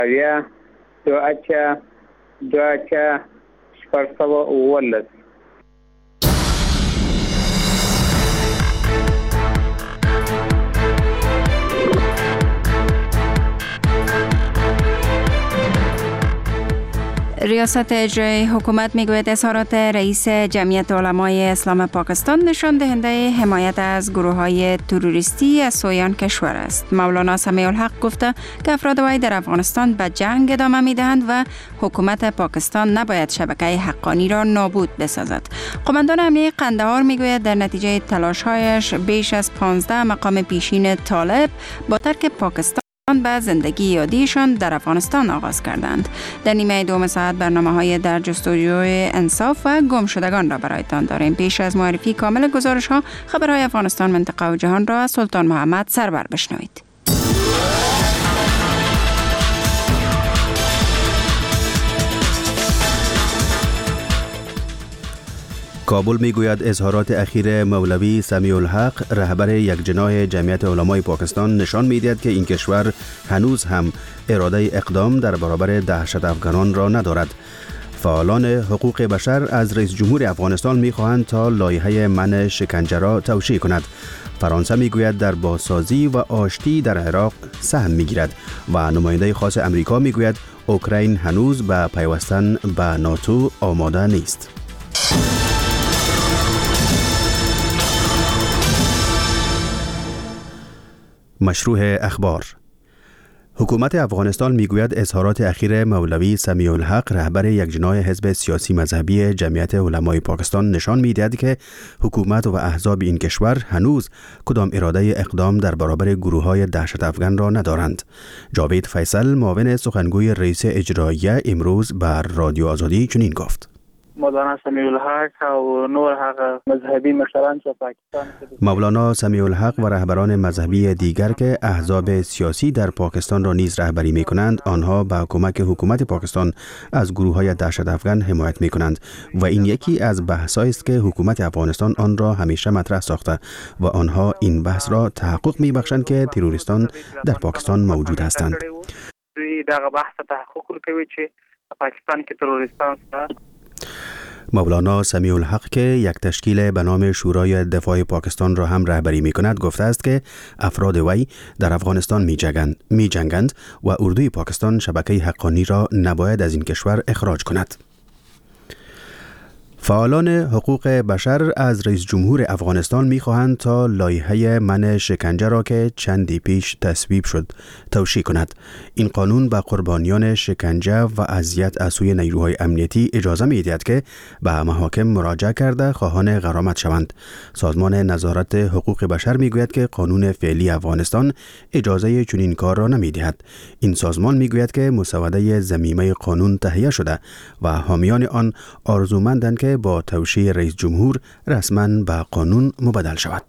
یا 2.4 ریاست اجرایی حکومت میگوید اظهارات رئیس جمعیت علمای اسلام پاکستان نشان دهنده حمایت از گروه‌های تروریستی از سویان کشور است. مولانا سمیع الحق گفته که افراد وی در افغانستان به جنگ ادامه میدهند و حکومت پاکستان نباید شبکه حقانی را نابود بسازد. قماندان امنیه قندهار میگوید در نتیجه تلاش‌هایش بیش از 15 مقام پیشین طالب با ترک پاکستان به زندگی یادیشان در افغانستان آغاز کردند. در نیمه دوم ساعت برنامه‌های در جستجوی انصاف و گمشدگان را برایتان داریم. پیش از معرفی کامل گزارش‌ها، خبرهای افغانستان، منطقه و جهان را از سلطان محمد سرور بشنوید. کابل میگوید اظهارات اخیر مولوی سمیع الحق رهبر یک جناح جمعیت علمای پاکستان نشان می‌دهد که این کشور هنوز هم اراده اقدام در برابر دهشت افغانان را ندارد. فعالان حقوق بشر از رئیس جمهور افغانستان می‌خواهند تا لایحه منع شکنجه را توشیح کند. فرانسه میگوید در بازسازی و آشتی در عراق سهم میگیرد و نماینده خاص امریکا میگوید اوکراین هنوز به پیوستن به ناتو آماده نیست. مشروع اخبار. حکومت افغانستان میگوید اظهارات اخیر مولوی سمیع الحق رهبر یک جناح حزب سیاسی مذهبی جمعیت علمای پاکستان نشان میدهد که حکومت و احزاب این کشور هنوز کدام اراده اقدام در برابر گروه‌های دهشت افغان را ندارند. جاوید فیصل معاون سخنگوی رئیس اجراییه امروز بر رادیو آزادی چنین گفت: مولانا سمیع الحق و نور حق مذهبی مشران پاکستان مولانا سمیع الحق و رهبران مذهبی دیگر که احزاب سیاسی در پاکستان را نیز رهبری می کنند، آنها با کمک حکومت پاکستان از گروه‌های دهشت افغان حمایت می کنند و این یکی از بحث‌هایی است که حکومت افغانستان آن را همیشه مطرح ساخته و آنها این بحث را تحقق می بخشند که تروریستان در پاکستان موجود هستند. دغه بحث تحقق کوي چې پاکستان کې تروریستان هست. مولانا سمیع الحق که یک تشکیل به نام شورای دفاع پاکستان را هم رهبری می کند گفته است که افراد وی در افغانستان می جنگند و اردوی پاکستان شبکه حقانی را نباید از این کشور اخراج کند. فعالان حقوق بشر از رئیس جمهور افغانستان می‌خواهند تا لایحه منع شکنجه را که چندی پیش تصویب شد توشیح کند. این قانون به قربانیان شکنجه و اذیت از سوی نیروهای امنیتی اجازه می‌دهد که به محاکم مراجعه کرده خواهان غرامت شوند. سازمان نظارت حقوق بشر می‌گوید که قانون فعلی افغانستان اجازه چنین کار را نمی‌دهد. این سازمان می‌گوید که مسوده ضمیمه قانون تهیه شده و حامیان آن آرزومندند که با توشیح رئیس جمهور رسما به قانون مبدل شود.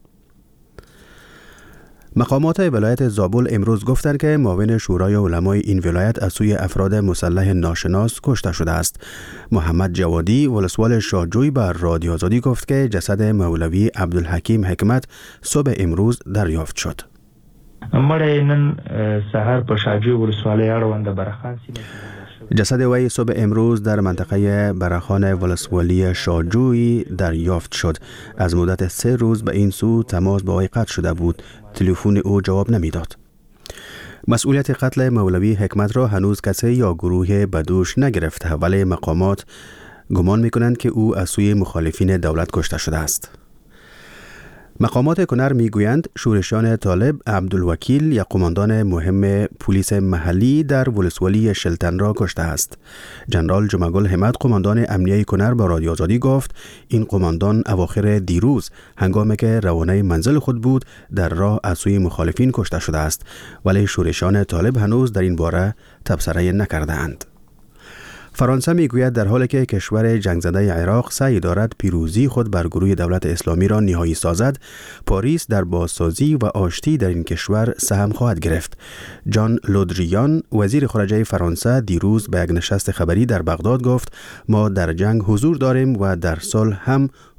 مقامات ولایت زابل امروز گفتند که معاون شورای علمای این ولایت از سوی افراد مسلح ناشناس کشته شده است. محمد جوادی ولسوال شاهجوی بر رادیو آزادی گفت که جسد مولوی عبدالحکیم حکمت صبح امروز دریافت شد. مړی نن سحر په شاهجوی ولسوالۍ اړوند برخان سیمه جسد وی صبح امروز در منطقه برخان ولسوالی شاهجوی دریافت شد. از مدت 3 روز به این سو تماس با وی قطع شده بود. تلفن او جواب نمیداد. مسئولیت قتل مولوی حکمت را هنوز کسی یا گروه بدوش نگرفته، ولی مقامات گمان میکنند که او از سوی مخالفین دولت کشته شده است. مقامات کنر میگویند شورشیان طالب عبدالوکیل یا قماندان مهم پلیس محلی در ولسوالی شلتن را کشته است. جنرال جمعگل حمد قماندان امنیه کنر با رادیو آزادی گفت این قماندان اواخر دیروز هنگامی که روانه منزل خود بود در راه از سوی مخالفین کشته شده است، ولی شورشیان طالب هنوز در این باره تبصره نکرده اند. فرانسه میگوید در حالی که کشور جنگ زده عراق سعی دارد پیروزی خود بر گروه دولت اسلامی را نهایی سازد، پاریس در بازسازی و آشتی در این کشور سهم خواهد گرفت. جان لودریان وزیر خارجه فرانسه دیروز به یک نشست خبری در بغداد گفت ما در جنگ حضور داریم و در صلح هم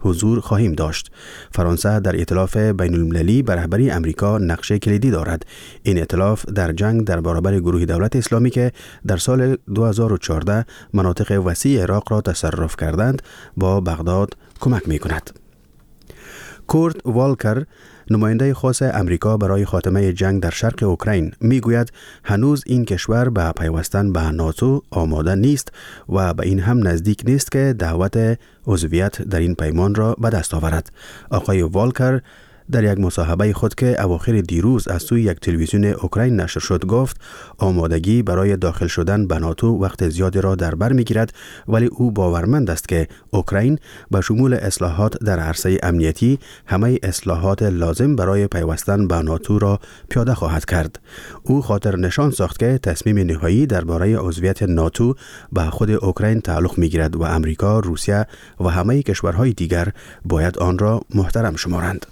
حضور خواهیم داشت. فرانسه در ائتلاف بین المللی به رهبری امریکا نقش کلیدی دارد. این ائتلاف در جنگ در برابر گروه دولت اسلامی که در سال 2014 مناطق وسیع عراق را تصرف کردند با بغداد کمک می کند. کورت والکر، نماینده خاص امریکا برای خاتمه جنگ در شرق اوکراین، میگوید هنوز این کشور به پیوستن به ناتو آماده نیست و به این هم نزدیک نیست که دعوت عضویت در این پیمان را به دست آورد. آقای والکر در یک مصاحبه خود که اواخر دیروز از سوی یک تلویزیون اوکراین نشر شد گفت آمادگی برای داخل شدن به ناتو وقت زیادی را در بر میگیرد، ولی او باورمند است که اوکراین به شمول اصلاحات در عرصه امنیتی همه اصلاحات لازم برای پیوستن به ناتو را پیاده خواهد کرد. او خاطر نشان ساخت که تصمیم نهایی درباره عضویت ناتو به خود اوکراین تعلق میگیرد و امریکا، روسیه و همه کشورهای دیگر باید آن را محترم شمارند.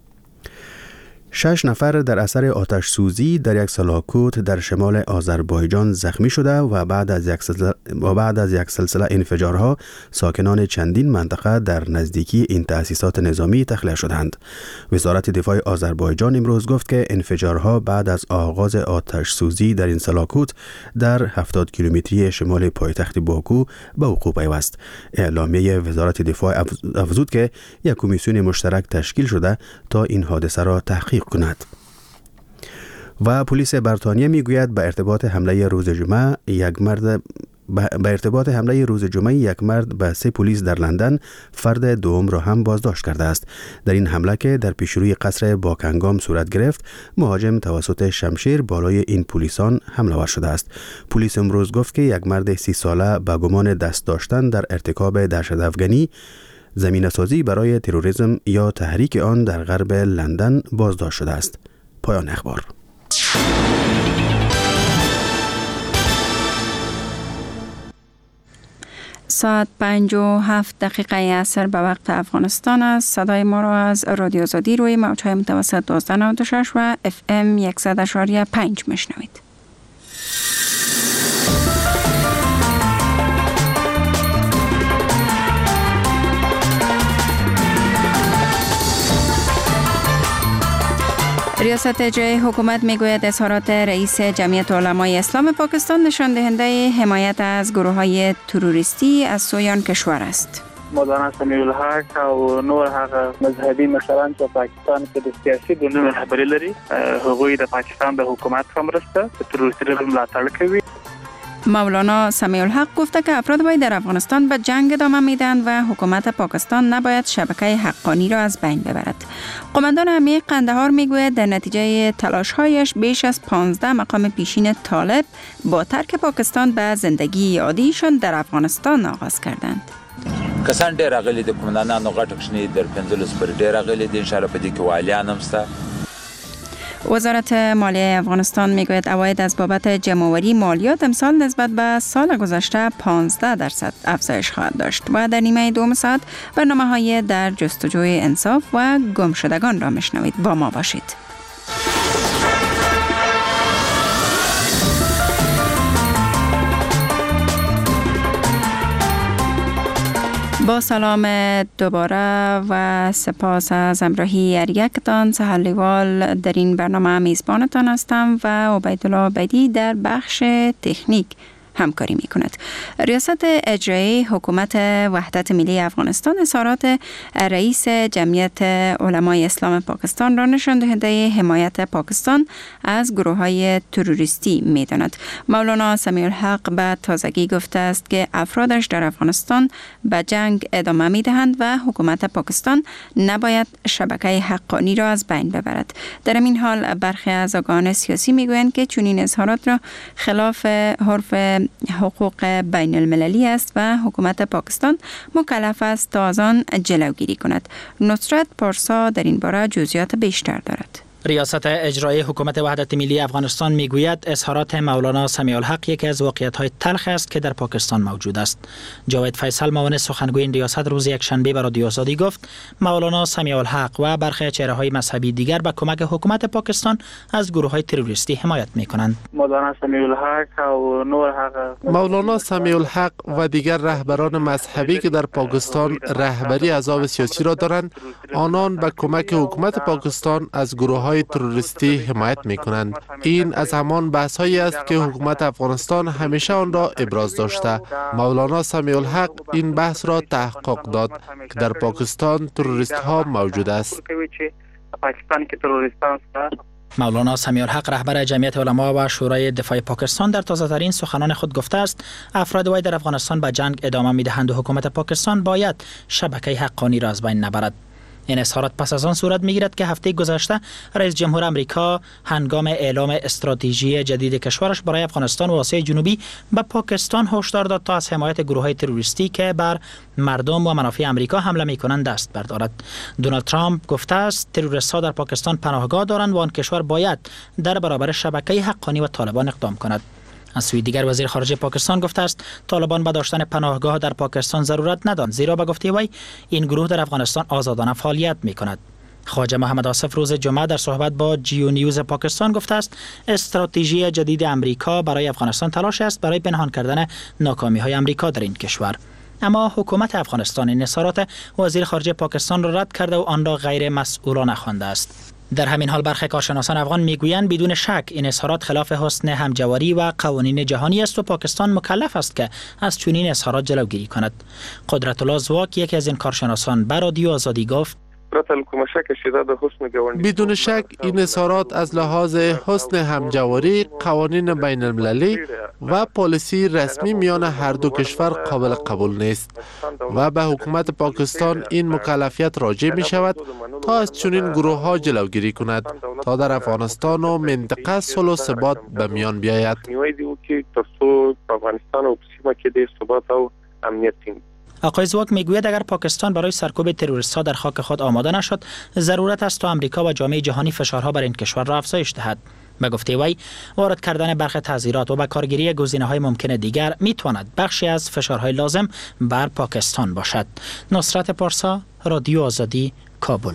6 نفر در اثر آتش سوزی در یک سلاکوت در شمال آذربایجان زخمی شده و بعد از یک سلسله انفجارها ساکنان چندین منطقه در نزدیکی این تأسیسات نظامی تخلیه شدند. وزارت دفاع آذربایجان امروز گفت که انفجارها بعد از آغاز آتش سوزی در این سلاکوت در 70 کیلومتری شمال پایتخت باکو به وقوع پیوست. اعلامیه وزارت دفاع افزود که یک کمیسیون مشترک تشکیل شده تا این حادثه را تحقیق کند. و پلیس بریتانیا میگوید به ارتباط حمله روز جمعه یک مرد به 3 پلیس در لندن فرد دوم را هم بازداشت کرده است. در این حمله که در پیشروی قصر باکنگام صورت گرفت، مهاجم توسط شمشیر بالای این پلیسان حمله ور شده است. پلیس امروز گفت که یک مرد 30 ساله به گمان دست داشتن در ارتکاب دهشت‌افکنی، زمینه‌سازی برای تروریسم یا تحریک آن در غرب لندن بازداشت شده است. پایان اخبار. ساعت 5:07 عصر به وقت افغانستان است. صدای ما را از رادیو آزادی روی موج‌های متوسط 1296 و FM 100.5 میشنوید. ریاست اجرایی حکومت میگوید اظهارات رئیس جمعیت علمای اسلام پاکستان نشان دهنده حمایت از گروه‌های تروریستی از سویان کشور است. مولانا سمیع الحق او نور هغه مذهبي مشران چې پاکستان کې د سیاسي ګوندونو رهبري لري، هغوی د پاکستان د حکومت په مرسته د تروریستانو ملاتړ کوي. مولانا سمیع الحق گفته که افراد باید در افغانستان به جنگ ادامه میدن و حکومت پاکستان نباید شبکه حقانی را از بین ببرد. قماندان امنیتی قندهار میگوید در نتیجه تلاش‌هایش بیش از 15 مقام پیشین طالب با ترک پاکستان به زندگی عادیشان در افغانستان آغاز کردند. کسان ډېر راغلي د قومندانانو غټ کښنې در 15 پر ډېر راغلي د انشاءالله په دې کې والیان هم شته. وزارت مالیه افغانستان میگوید عواید از بابت جمع‌آوری مالیات امسال نسبت به سال گذشته 15% افزایش خواهد داشت و در نیمه دوم ساعت برنامه‌های در جستجوی انصاف و گمشدگان را میشنوید. با ما باشید. با سلام دوباره و سپاس از همراهی یکتان. سهرلیوال در این برنامه میزبانتان هستم و عبیدالله عبیدی در بخش تکنیک همکاری می کند. ریاست اجرایی حکومت وحدت ملی افغانستان اظهارات رئیس جمعیت علمای اسلام پاکستان را نشان دهنده حمایت پاکستان از گروه‌های تروریستی می داند. مولانا سمیع الحق به تازگی گفته است که افرادش در افغانستان به جنگ ادامه می دهند و حکومت پاکستان نباید شبکه حقانی را از بین ببرد. در این حال برخی از آگاهان سیاسی می گویند که چنین اظهارات را خلاف حرف حقوق بین المللی است و حکومت پاکستان مکلف است تا از آن جلوگیری کند. نصرت پارسا در این باره جزئیات بیشتر دارد. ریاست اجرایی حکومت وحدت ملی افغانستان میگوید اظهارات مولانا سمیع الحق یکی از واقعیت‌های تلخ است که در پاکستان موجود است. جاوید فیصل معاون سخنگوی این ریاست روز یکشنبه به رادیو آزادی گفت مولانا سمیع الحق و برخی چهره‌های مذهبی دیگر به کمک حکومت پاکستان از گروه‌های تروریستی حمایت می‌کنند. مولانا سمیع الحق و دیگر رهبران مذهبی که در پاکستان رهبری احزاب سیاسی را دارند، آنان به کمک حکومت پاکستان از گروه‌های تروریستی حمایت می‌کنند. این از همان بحث‌هایی است که حکومت افغانستان همیشه آن را ابراز داشته. مولانا سمیع الحق این بحث را تحقق داد که در پاکستان تروریست‌ها موجود است. مولانا سمیع الحق رهبر جمعیت علما و شورای دفاع پاکستان در تازه‌ترین سخنان خود گفته است افراد وی در افغانستان به جنگ ادامه می‌دهند و حکومت پاکستان باید شبکه حقانی را از بین نبرد. این اظهارات پس از آن صورت می‌گیرد که هفته گذشته رئیس جمهور آمریکا هنگام اعلام استراتژی جدید کشورش برای افغانستان و آسیای جنوبی به پاکستان هشدار داد تا از حمایت گروه‌های تروریستی که بر مردم و منافع آمریکا حمله می‌کنند دست بردارد. دونالد ترامپ گفته است تروریست‌ها در پاکستان پناهگاه دارند و آن کشور باید در برابر شبکه حقانی و طالبان اقدام کند. از سوی دیگر وزیر خارجه پاکستان گفته است طالبان به داشتن پناهگاه در پاکستان ضرورت ندارند، زیرا به گفته وی این گروه در افغانستان آزادانه فعالیت می‌کند. خواجه محمد آصف روز جمعه در صحبت با جیو نیوز پاکستان گفته است استراتژی جدید آمریکا برای افغانستان تلاش است برای پنهان کردن ناکامی‌های آمریکا در این کشور. اما حکومت افغانستان این اظهارات وزیر خارجه پاکستان را رد کرده و آن را غیر مسئولانه خوانده است. در همین حال برخی کارشناسان افغان میگویند بدون شک این اظهارات خلاف حسن همجواری و قوانین جهانی است و پاکستان مکلف است که از چنین اظهارات جلوگیری کند. قدرت الله زواک یکی از این کارشناسان به رادیو آزادی گفت بدون شک این اظهارات از لحاظ حسن همجواری، قوانین بین المللی و پالیسی رسمی میان هر دو کشور قابل قبول نیست و به حکومت پاکستان این مکلفیت راجع می شود تا از چنین گروه ها جلوگیری کند تا در افغانستان و منطقه صلح و ثبات به میان بیاید. آقای زواک میگوید اگر پاکستان برای سرکوب تروریست‌ها در خاک خود آماده نشد، ضرورت است تا آمریکا و جامعه جهانی فشارها بر این کشور را افزایش دهد. به گفته وی وارد کردن برخی تعزیرات و به کارگیری گزینه‌های ممکن دیگر میتواند بخشی از فشارهای لازم بر پاکستان باشد. نصرت پارسا، رادیو آزادی، کابل.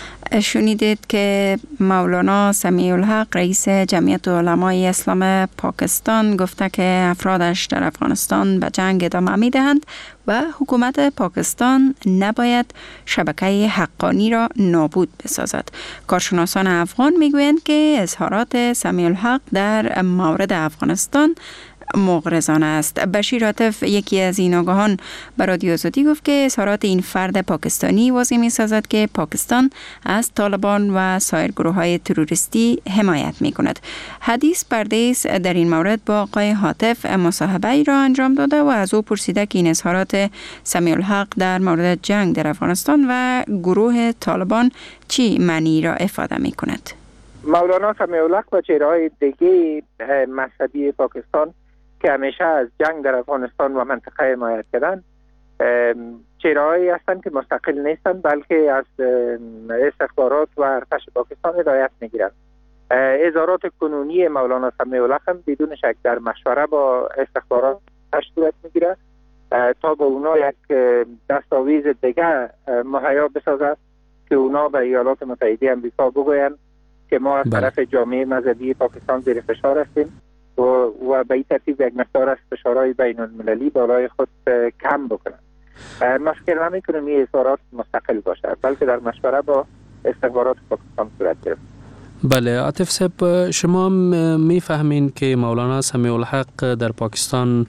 شنیدید که مولانا سمیع الحق رئیس جمعیت علمای اسلام پاکستان گفته که افرادش در افغانستان به جنگ ادامه می دهند و حکومت پاکستان نباید شبکه حقانی را نابود بسازد. کارشناسان افغان می گویند که اظهارات سمیع الحق در مورد افغانستان مغرضانه است. بشیر عاطف یکی از این آگاهان به رادیو آزادی گفت که اظهارات این فرد پاکستانی واضح می سازد که پاکستان از طالبان و سایر گروه های تروریستی حمایت می کند. حدیث پردیس در این مورد با آقای عاطف مصاحبه ای را انجام داده و از او پرسیده که این اظهارات سمیع الحق در مورد جنگ در افغانستان و گروه طالبان چی معنی را افاده می کند. مولانا سمیع الحق و چهره‌های دیگه مذهبی پاکستان که همیشه از جنگ در افغانستان و منطقه حمایت کردن، چهره‌هایی هستند که مستقل نیستند بلکه از استخبارات و ارتش پاکستان هدایت میگیرند. اظهارات کنونی مولانا سمیع الحق هم بدون شک در مشوره با استخبارات صورت میگیرد تا به اونا یک دستاویز دیگه مهیا بسازد که اونا به ایالات متحده آمریکا بگویند که ما از طرف جامعه مذهبی پاکستان زیر فشار هستیم و به این ترتیب یک مقدار از فشارهای بین المللی بالای خود کم بکنند. مشکل نمی‌کنه این اظهارات مستقل باشه بلکه در مشوره با استخبارات پاکستان صورت گرفت. بله عاطف صاحب، شما میفهمین که مولانا سمیع الحق در پاکستان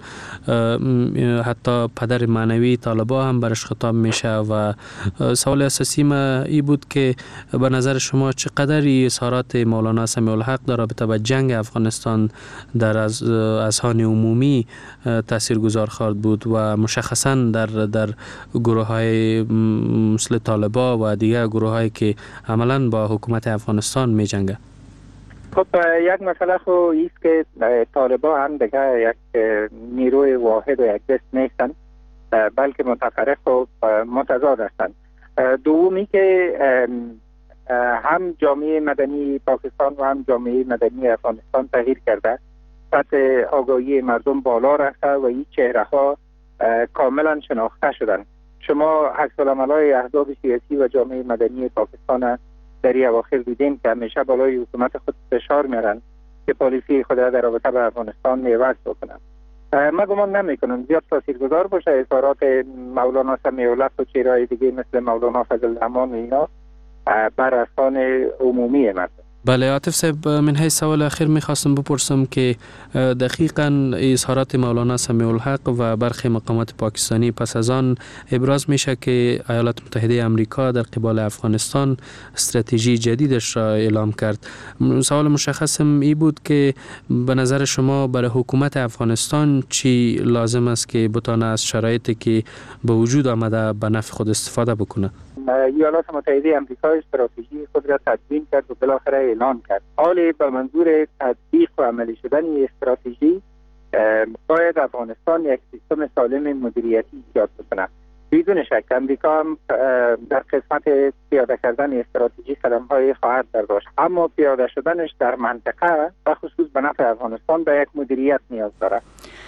حتی پدر معنوی طالبان هم برش خطاب میشه و سوال اساسی ما ای بود که به نظر شما چقدر اظهارات مولانا سمیع الحق در رابطه با جنگ افغانستان در اذهان عمومی تاثیرگذار خواهد بود و مشخصا در گروه های مثل طالبان و دیگر گروه هایی که عملا با حکومت افغانستان می جنگه؟ خب یک مسئله خو ایست که طالبان هم دیگه یک نیروی واحد و یک دست نیستن بلکه متفرق و متضاد هستند. دومی که هم جامعه مدنی پاکستان و هم جامعه مدنی افغانستان تغییر کرده. سطح آگاهی مردم بالا رفته و این چهره ها کاملا شناخته شدن. شما عکس‌العمل‌های احزاب سیاسی و جامعه مدنی پاکستان در این اواخر دیدین که همیشه بالای حکومت خود فشار میارن که پالیسی خود در رابطه با افغانستان عوض بکنن. من گمان نمیکنم زیاد تاثیرگذار باشه اظهارات مولانا سمیع الحق و چهره‌های دیگه مثل مولانا فضل الرحمن و اینا بر اذهان عمومی مردم. بله عاطف صاحب، من حیث سوال اخیر میخواستم بپرسم که دقیقاً اظهارات مولانا سمیع الحق و برخی مقامات پاکستانی پس از آن ابراز میشه که ایالات متحده آمریکا در قبال افغانستان استراتژی جدیدش را اعلام کرد. سوال مشخصم ای بود که به نظر شما برای حکومت افغانستان چی لازم است که بتانه از شرایطی که به وجود آمده به نفع خود استفاده بکنه؟ ایالات متحده آمریکا استراتژی خود را تدوین کرد و بالاخره اعلان کرد. حالی به منظور تطبیق و عملی شدن این استراتژی باید افغانستان یک سیستم سالم مدیریتی ایجاد بکنه. بدون شک آمریکا هم در قسمت پیاده کردن استراتژی قدم‌های خواهد برداشت، اما پیاده شدنش در منطقه و خصوص به نفع افغانستان به یک مدیریت نیاز داره.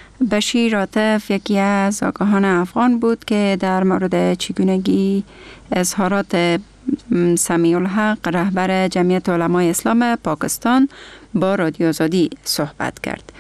بشیر عاطف یکی از آگاهان افغان بود که در مورد چگونگی اظهارات سمیع الحق رهبر جمعیت علمای اسلام پاکستان با رادیو آزادی صحبت کرد.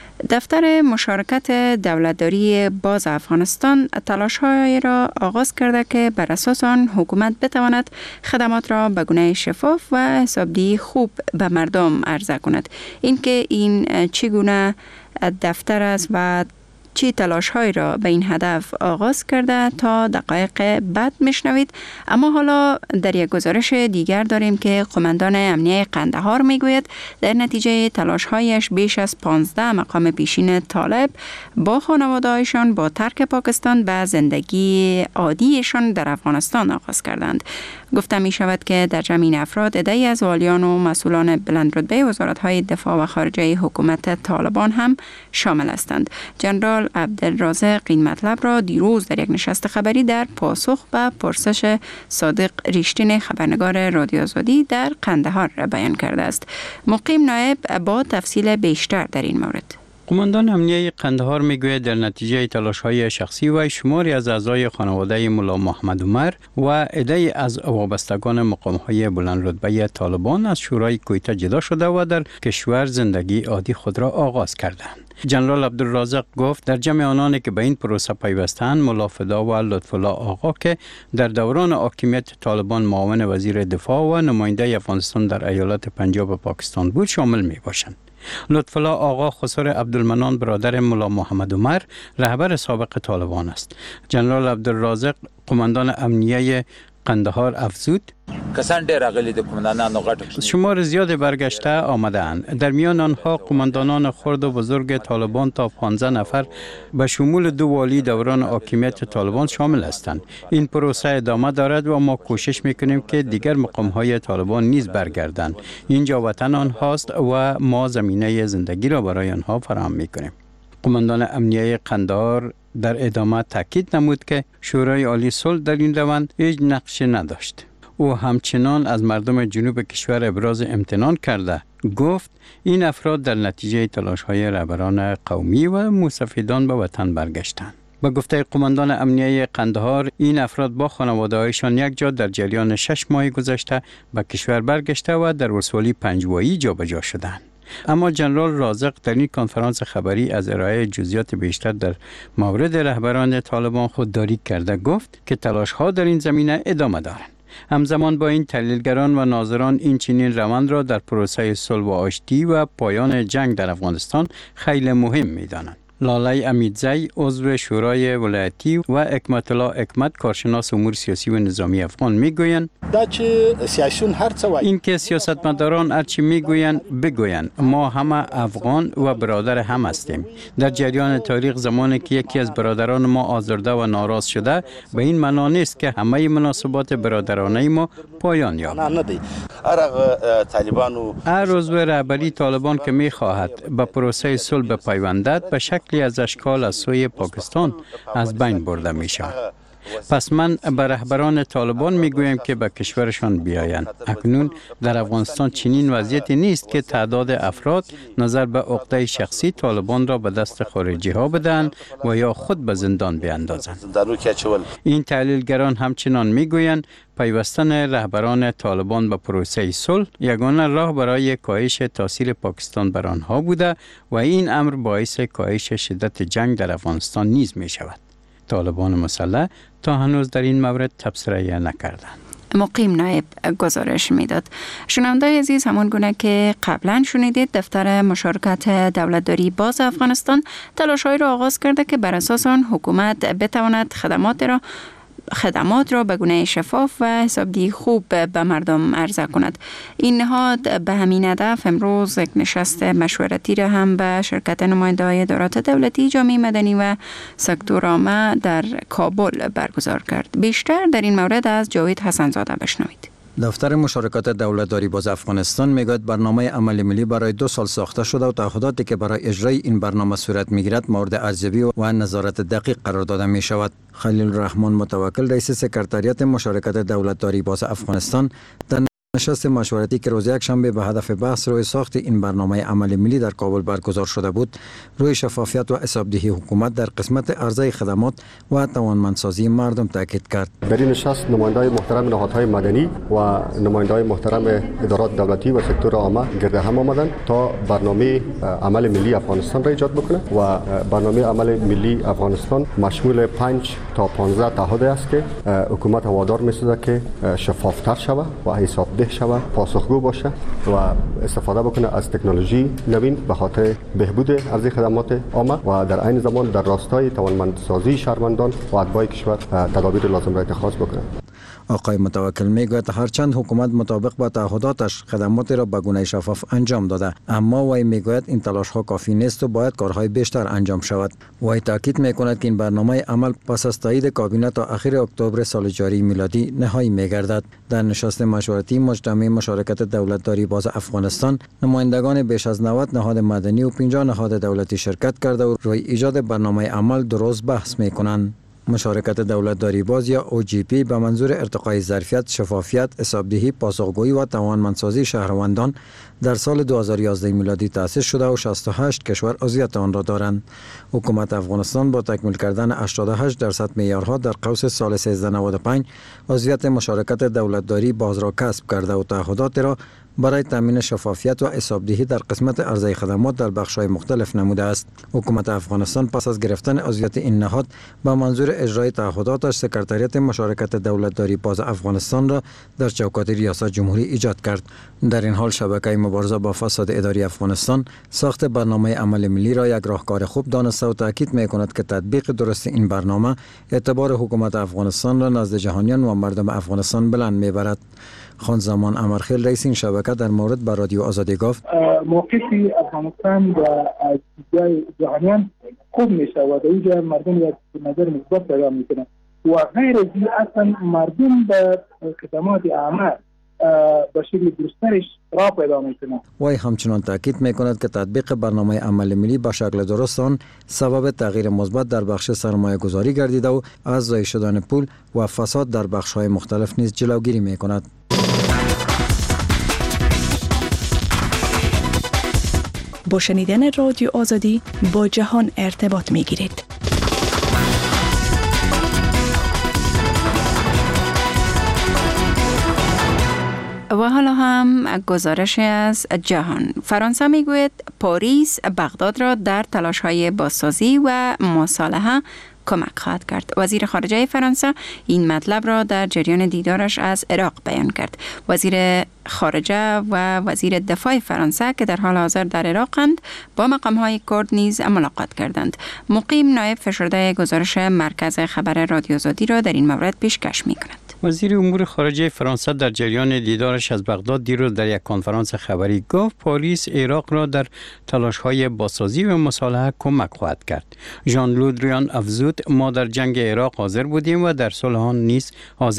دفتر مشارکت دولتداری باز افغانستان تلاش‌های را آغاز کرده که بر اساس آن حکومت بتواند خدمات را به گونه شفاف و حسابدهی خوب به مردم عرضه کند. اینکه این چگونه دفتر است و چی تلاش‌هایی را به این هدف آغاز کرده تا دقایق بعد میشنوید. اما حالا در یک گزارش دیگر داریم که قماندان امنیه قندهار میگوید در نتیجه تلاش‌هایش بیش از 15 مقام پیشین طالب با خانواده‌هایشان با ترک پاکستان به زندگی عادیشان در افغانستان آغاز کردند. گفته می شود که در جمعین افراد عده‌ای از والیان و مسئولان بلندرتبه وزارت‌های دفاع و خارجه حکومت طالبان هم شامل هستند. جنرال عبدالرازق این مطلب را دیروز در یک نشست خبری در پاسخ به پرسش صادق ریشتین خبرنگار رادیو آزادی در قندهار بیان کرده است. مقیم نایب با تفصیل بیشتر در این مورد. قماندان امنیه قندهار میگوید در نتیجه تلاش‌های شخصی و شماری از اعضای خانواده ملا محمد عمر و عده‌ای از وابستگان مقام‌های بلندرتبه طالبان از شورای کویته جدا شده و در کشور زندگی عادی خود را آغاز کردند. جنرال عبدالرازق گفت در جمع آنانی که به این پروسه پیوستند ملا فدا و لطفالله آقا که در دوران حاکمیت طالبان معاون وزیر دفاع و نماینده افغانستان در ایالت پنجاب پاکستان بود شامل می باشند. لطفالله آقا خسر عبدالمنان برادر ملا محمد عمر رهبر سابق طالبان است. جنرال عبدالرازق قماندان امنیه قندهار افزود کسان ډیر راغلي د قومندانانو غټ شمار زیاد برگشته آمده‌اند. در میان آنها قماندانان خرد و بزرگ طالبان تا 15 نفر به شمول 2 والی دوران حاکمیت طالبان شامل هستند. این پروسه ادامه دارد و ما کوشش میکنیم که دیگر مقام‌های طالبان نیز برگردند. اینجا وطن آنهاست و ما زمینه زندگی را برای آنها فراهم میکنیم. قماندان امنیه قندهار در ادامه تاکید نمود که شورای عالی صلح در این روند هیچ نقشی نداشت. او همچنان از مردم جنوب کشور ابراز امتنان کرده. گفت این افراد در نتیجه تلاش‌های رهبران قومی و موسفیدان به وطن برگشتند. به گفته قماندان امنیه قندهار این افراد با خانواده‌هایشان یک جا در جریان 6 ماه گذشته به کشور برگشته و در ولسوالی پنجوایی جابجا شدند. اما جنرال رازق در این کنفرانس خبری از ارائه جزئیات بیشتر در مورد رهبران طالبان خودداری کرده. گفت که تلاش‌ها در این زمینه ادامه دارند. همزمان با این تحلیلگران و ناظران این چنین روند را در پروسه صلح و آشتی و پایان جنگ در افغانستان خیلی مهم می‌دانند. لاله امیدزی عضو شورای ولایتی و حکمت الله حکمت کارشناس امور سیاسی و نظامی افغان میگویند این که سیاستمداران هرچی میگویند بگویند، ما همه افغان و برادر هم هستیم. در جریان تاریخ زمانی که یکی از برادران ما آزرده و ناراض شده به این معنا نیست که همه مناسبات برادرانه ما پایان یابد. هر عضو رهبری طالبان که میخواهد به پروسه صلح بپیوندد به شکلی از اشکال از سوی پاکستان از بین برده می شود. پس من به رهبران طالبان میگویم که به کشورشان بیایند. اکنون در افغانستان چنین وضعیتی نیست که تعداد افراد نظر به عقده شخصی طالبان را به دست خارجی ها بدهند و یا خود به زندان بیاندازند. این تحلیلگران همچنان میگویند پیوستن رهبران طالبان به پروسه صلح یگانه راه برای کاهش تاثیر پاکستان بر آنها بوده و این امر باعث کاهش شدت جنگ در افغانستان نیز می شود. طالبان مسلح تا هنوز در این مورد تبصره نکردند. مقیم نایب گزارش میداد. شنوندگان عزیز، همان گونه که قبلا شنیدید، دفتر مشارکت دولتداری باز افغانستان تلاش‌هایی را آغاز کرده که بر اساس آن حکومت بتواند خدمات را به گونه شفاف و حسابدهی خوب به مردم عرضه کند. این نهاد به همین هدف امروز یک نشست مشورتی را هم به شرکت نماینده‌های ادارات دولتی، جامعه مدنی و سکتور عامه در کابل برگزار کرد. بیشتر در این مورد از جاوید حسن‌زاده بشنوید. دفتر مشارکت دولتداری باز افغانستان میگوید برنامه عمل ملی برای 2 سال ساخته شده و تعهداتی که برای اجرای این برنامه صورت میگیرد مورد ارزیابی و نظارت دقیق قرار داده می شود. خلیل الرحمن متوکل رئیس سکرتریات مشارکت دولتداری باز افغانستان در نشست مشورتی که روز یکشنبه به هدف بحث روی ساخت این برنامه عمل ملی در کابل برگزار شده بود، روی شفافیت و حسابدهی حکومت در قسمت عرضه خدمات و توانمندسازی مردم تاکید کرد. در این نشست نماینده‌های محترم نهادهای مدنی و نماینده‌های محترم ادارات دولتی و سکتور عامه گرد هم آمدند تا برنامه عمل ملی افغانستان را ایجاد بکنه و برنامه عمل ملی افغانستان مشمول 5 تا 15 تعهد است که حکومت وادار می‌سازد که شفافتر شود و حسابده شود، پاسخگو باشه و استفاده بکنه از تکنولوژی نوین به خاطر بهبود عرضه خدمات عامه و در عین زمان در راستای توانمندسازی شهروندان و اتباع کشور تدابیر لازم را اتخاذ بکنه. آقای متوکل میگوید هرچند حکومت مطابق با تعهداتش خدمات را به گونه شفاف انجام داده، اما وی میگوید این تلاش ها کافی نیست و باید کارهای بیشتر انجام شود. وی تاکید میکند که این برنامه عمل پس از تایید کابینه تا اخیر اکتبر سال جاری میلادی نهایی میگردد. در نشست مشورتی مجتمع مشارکت دولتداری باز افغانستان نمایندگان بیش از 90 نهاد مدنی و 50 نهاد دولتی شرکت کرده و روی ایجاد برنامه عمل درست بحث میکنند. مشارکت دولتداری باز یا OGP به منظور ارتقای ظرفیت، شفافیت، حسابدهی، پاسخگویی و توانمندسازی شهروندان در سال 2011 میلادی تأسیس شده و 68 کشور عضویت آن را دارند. حکومت افغانستان با تکمیل کردن 88% معیارها در قوس سال 1395 عضویت مشارکت دولتداری باز را کسب کرده و تعهدات را برای تامین شفافیت و حسابدهی در قسمت عرضه خدمات در بخش‌های مختلف نموده است. حکومت افغانستان پس از گرفتن عضویت این نهاد با منظور اجرای تعهداتش سکرتریات مشارکت دولتداری باز افغانستان را در چوکات ریاست جمهوری ایجاد کرد. در این حال شبکه مبارزه با فساد اداری افغانستان ساخت برنامه عمل ملی را یک راهکار خوب دانسته و تاکید می‌کند که تطبیق درست این برنامه اعتبار حکومت افغانستان را نزد جهانیان و مردم افغانستان بلند می‌برد. خان زمان امرخیل رئیس این شبکه در مورد با رادیو آزادی گفت موقف افغانستان و جای جهانیان خوب میشه و در اینجا مردم یک نظر مثبت پیدا میکنن و غیر از این اصلا مردم به خدمات عامه به شکل درسترش راه پیدا میکنن. وی همچنان تاکید میکند که تطبیق برنامه عمل ملی به شکل درست آن سبب تغییر مثبت در بخش سرمایه گذاری گردیده و از ضایع شدن پول و فساد در بخش های مختلف نیز جلوگیری میکند. با شنیدن رادیو آزادی با جهان ارتباط می گیرید. و حالا هم گزارش از جهان. فرانسه میگوید پاریس بغداد را در تلاش‌های بازسازی و مصالحه کمک خواهد کرد. وزیر خارجه فرانسه این مطلب را در جریان دیدارش از عراق بیان کرد. وزیر خارجه و وزیر دفاع فرانسه که در حال حاضر در عراقند با مقام‌های کرد نیز ملاقات کردند. مقیم نایب فشرده گزارش مرکز خبر رادیو آزادی را در این مورد پیشکش می‌کند. وزیر امور خارجه فرانسه در جریان دیدارش از بغداد دیروز در یک کنفرانس خبری گفت پاریس عراق را در تلاش‌های بازسازی و مصالحه کمک خواهد کرد. ژان لودریان افزود ما در جنگ عراق حاضر بودیم و در صلح آن نیز حاضریم.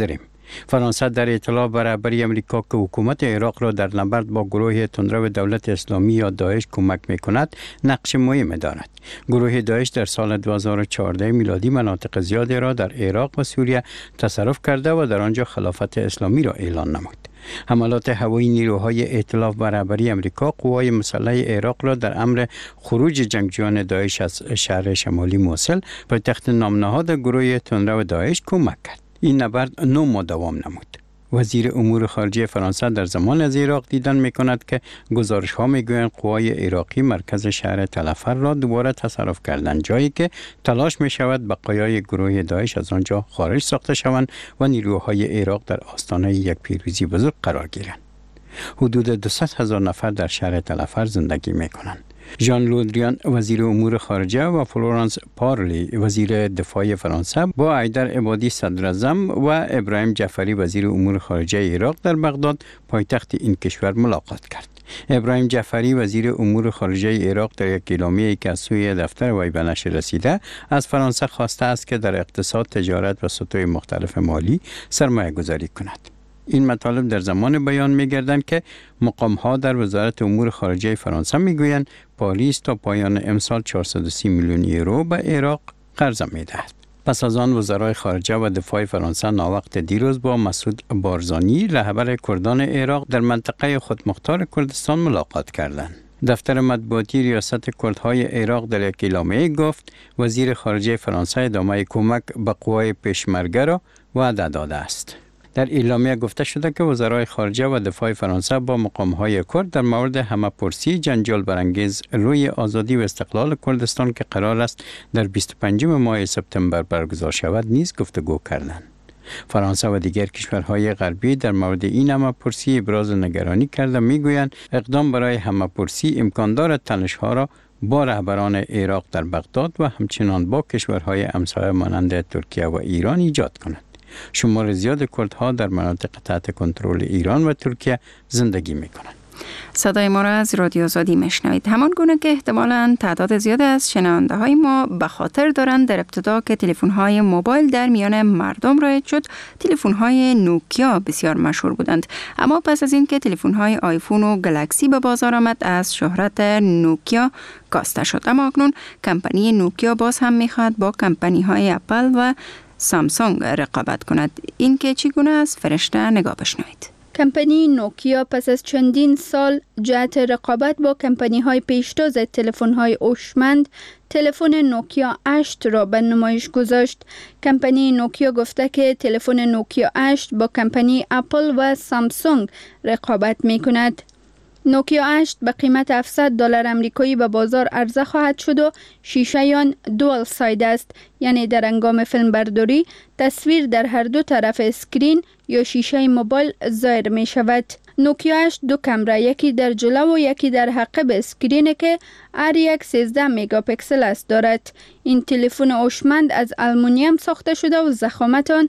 فرانسه در اطلاع به رهبری امریکا که حکومت عراق را در نبرد با گروه تندرو دولت اسلامی یا داعش کمک می‌کند نقش مهمی دارد. گروه داعش در سال 2014 میلادی مناطق زیادی را در عراق و سوریه تصرف کرده و در آنجا خلافت اسلامی را اعلان نمود. حملات هوایی نیروهای ائتلاف به رهبری امریکا قوای مسلح عراق را در امر خروج جنگجویان داعش از شهر شمالی موصل پایتخت نامنهاد گروه تندرو داعش کمک کرد. این نبرد 9 ماه دوام نمود. وزیر امور خارجه فرانسه در زمان از عراق دیدن می‌کند که گزارش‌ها می‌گویند قوای عراقی مرکز شهر تلفر را دوباره تصرف کردند، جایی که تلاش می‌شود بقایای گروه داعش از آنجا خارج ساخته شوند و نیروهای عراق در آستانه یک پیروزی بزرگ قرار گیرند. حدود 200,000 نفر در شهر تلفر زندگی می‌کنند. ژان لودریان وزیر امور خارجه و فلورانس پارلی وزیر دفاع فرانسه با حیدر عبادی صدراعظم و ابراهیم جعفری وزیر امور خارجه عراق در بغداد پایتخت این کشور ملاقات کرد. ابراهیم جعفری وزیر امور خارجه عراق در یک اعلامیه‌ای که از سوی دفتر وی به نشر رسیده از فرانسه خواسته است که در اقتصاد، تجارت و سطوح مختلف مالی سرمایه گذاری کند. این مطالب در زمان بیان می‌گردند که مقام‌ها در وزارت امور خارجه فرانسه می‌گویند پاریس تا پایان امسال 430 میلیون یورو به عراق قرضه می‌دهد. پس از آن وزرای خارجه و دفاع فرانسه ناوقت دیروز با مسعود بارزانی رهبر کردان عراق در منطقه خودمختار کردستان ملاقات کردند. دفتر مطبوعاتی ریاست کردهای عراق در یک اعلامیه گفت وزیر خارجه فرانسه ادامه کمک به قوای پشمرگه را وعده داده است. در اعلامیه گفته شده که وزرای خارجه و دفاع فرانسه با مقام‌های کرد در مورد همه‌پرسی جنجال برانگیز روی آزادی و استقلال کردستان که قرار است در 25 ماه سپتامبر برگزار شود نیز گفتگو کردند. فرانسه و دیگر کشورهای غربی در مورد این همه‌پرسی ابراز نگرانی کرده میگویند اقدام برای همه‌پرسی امکان دارد تنش‌ها را با رهبران عراق در بغداد و همچنان با کشورهای همسایه مانند ترکیه و ایران ایجاد کند. شمار زیاد کردها در مناطق تحت کنترل ایران و ترکیه زندگی می‌کنند. صدای ما را از رادیو آزادی میشنوید. همان گونه که احتمالاً تعداد زیاد از شنونده های ما به خاطر دارند در ابتدا که تلفن های موبایل در میان مردم رایج شد، تلفن های نوکیا بسیار مشهور بودند. اما پس از اینکه تلفن های آیفون و گلکسی به بازار آمد، از شهرت نوکیا کاسته شد. اما اکنون کمپانی نوکیا باز هم میخواد با کمپانی های اپل و سامسونگ رقابت کند. این که چگونه است فرشته نگاه بشنوید. کمپانی نوکیا پس از چندین سال جهت رقابت با کمپانی‌های پیشتاز تلفن‌های هوشمند تلفن نوکیا 8 را به نمایش گذاشت. کمپانی نوکیا گفته که تلفن نوکیا 8 با کمپانی اپل و سامسونگ رقابت می‌کند. نوکیا 8 به قیمت $700 امریکایی به بازار عرضه خواهد شد و شیشه آن دوال ساید است، یعنی در هنگام فیلم برداری تصویر در هر دو طرف اسکرین یا شیشه موبایل ظاهر می شود. نوکیا 8 دو کامرا، یکی در جلو و یکی در عقب اسکرین که هر یک 13 مگاپیکسل است دارد. این تلفن هوشمند از آلومینیوم ساخته شده و ضخامت آن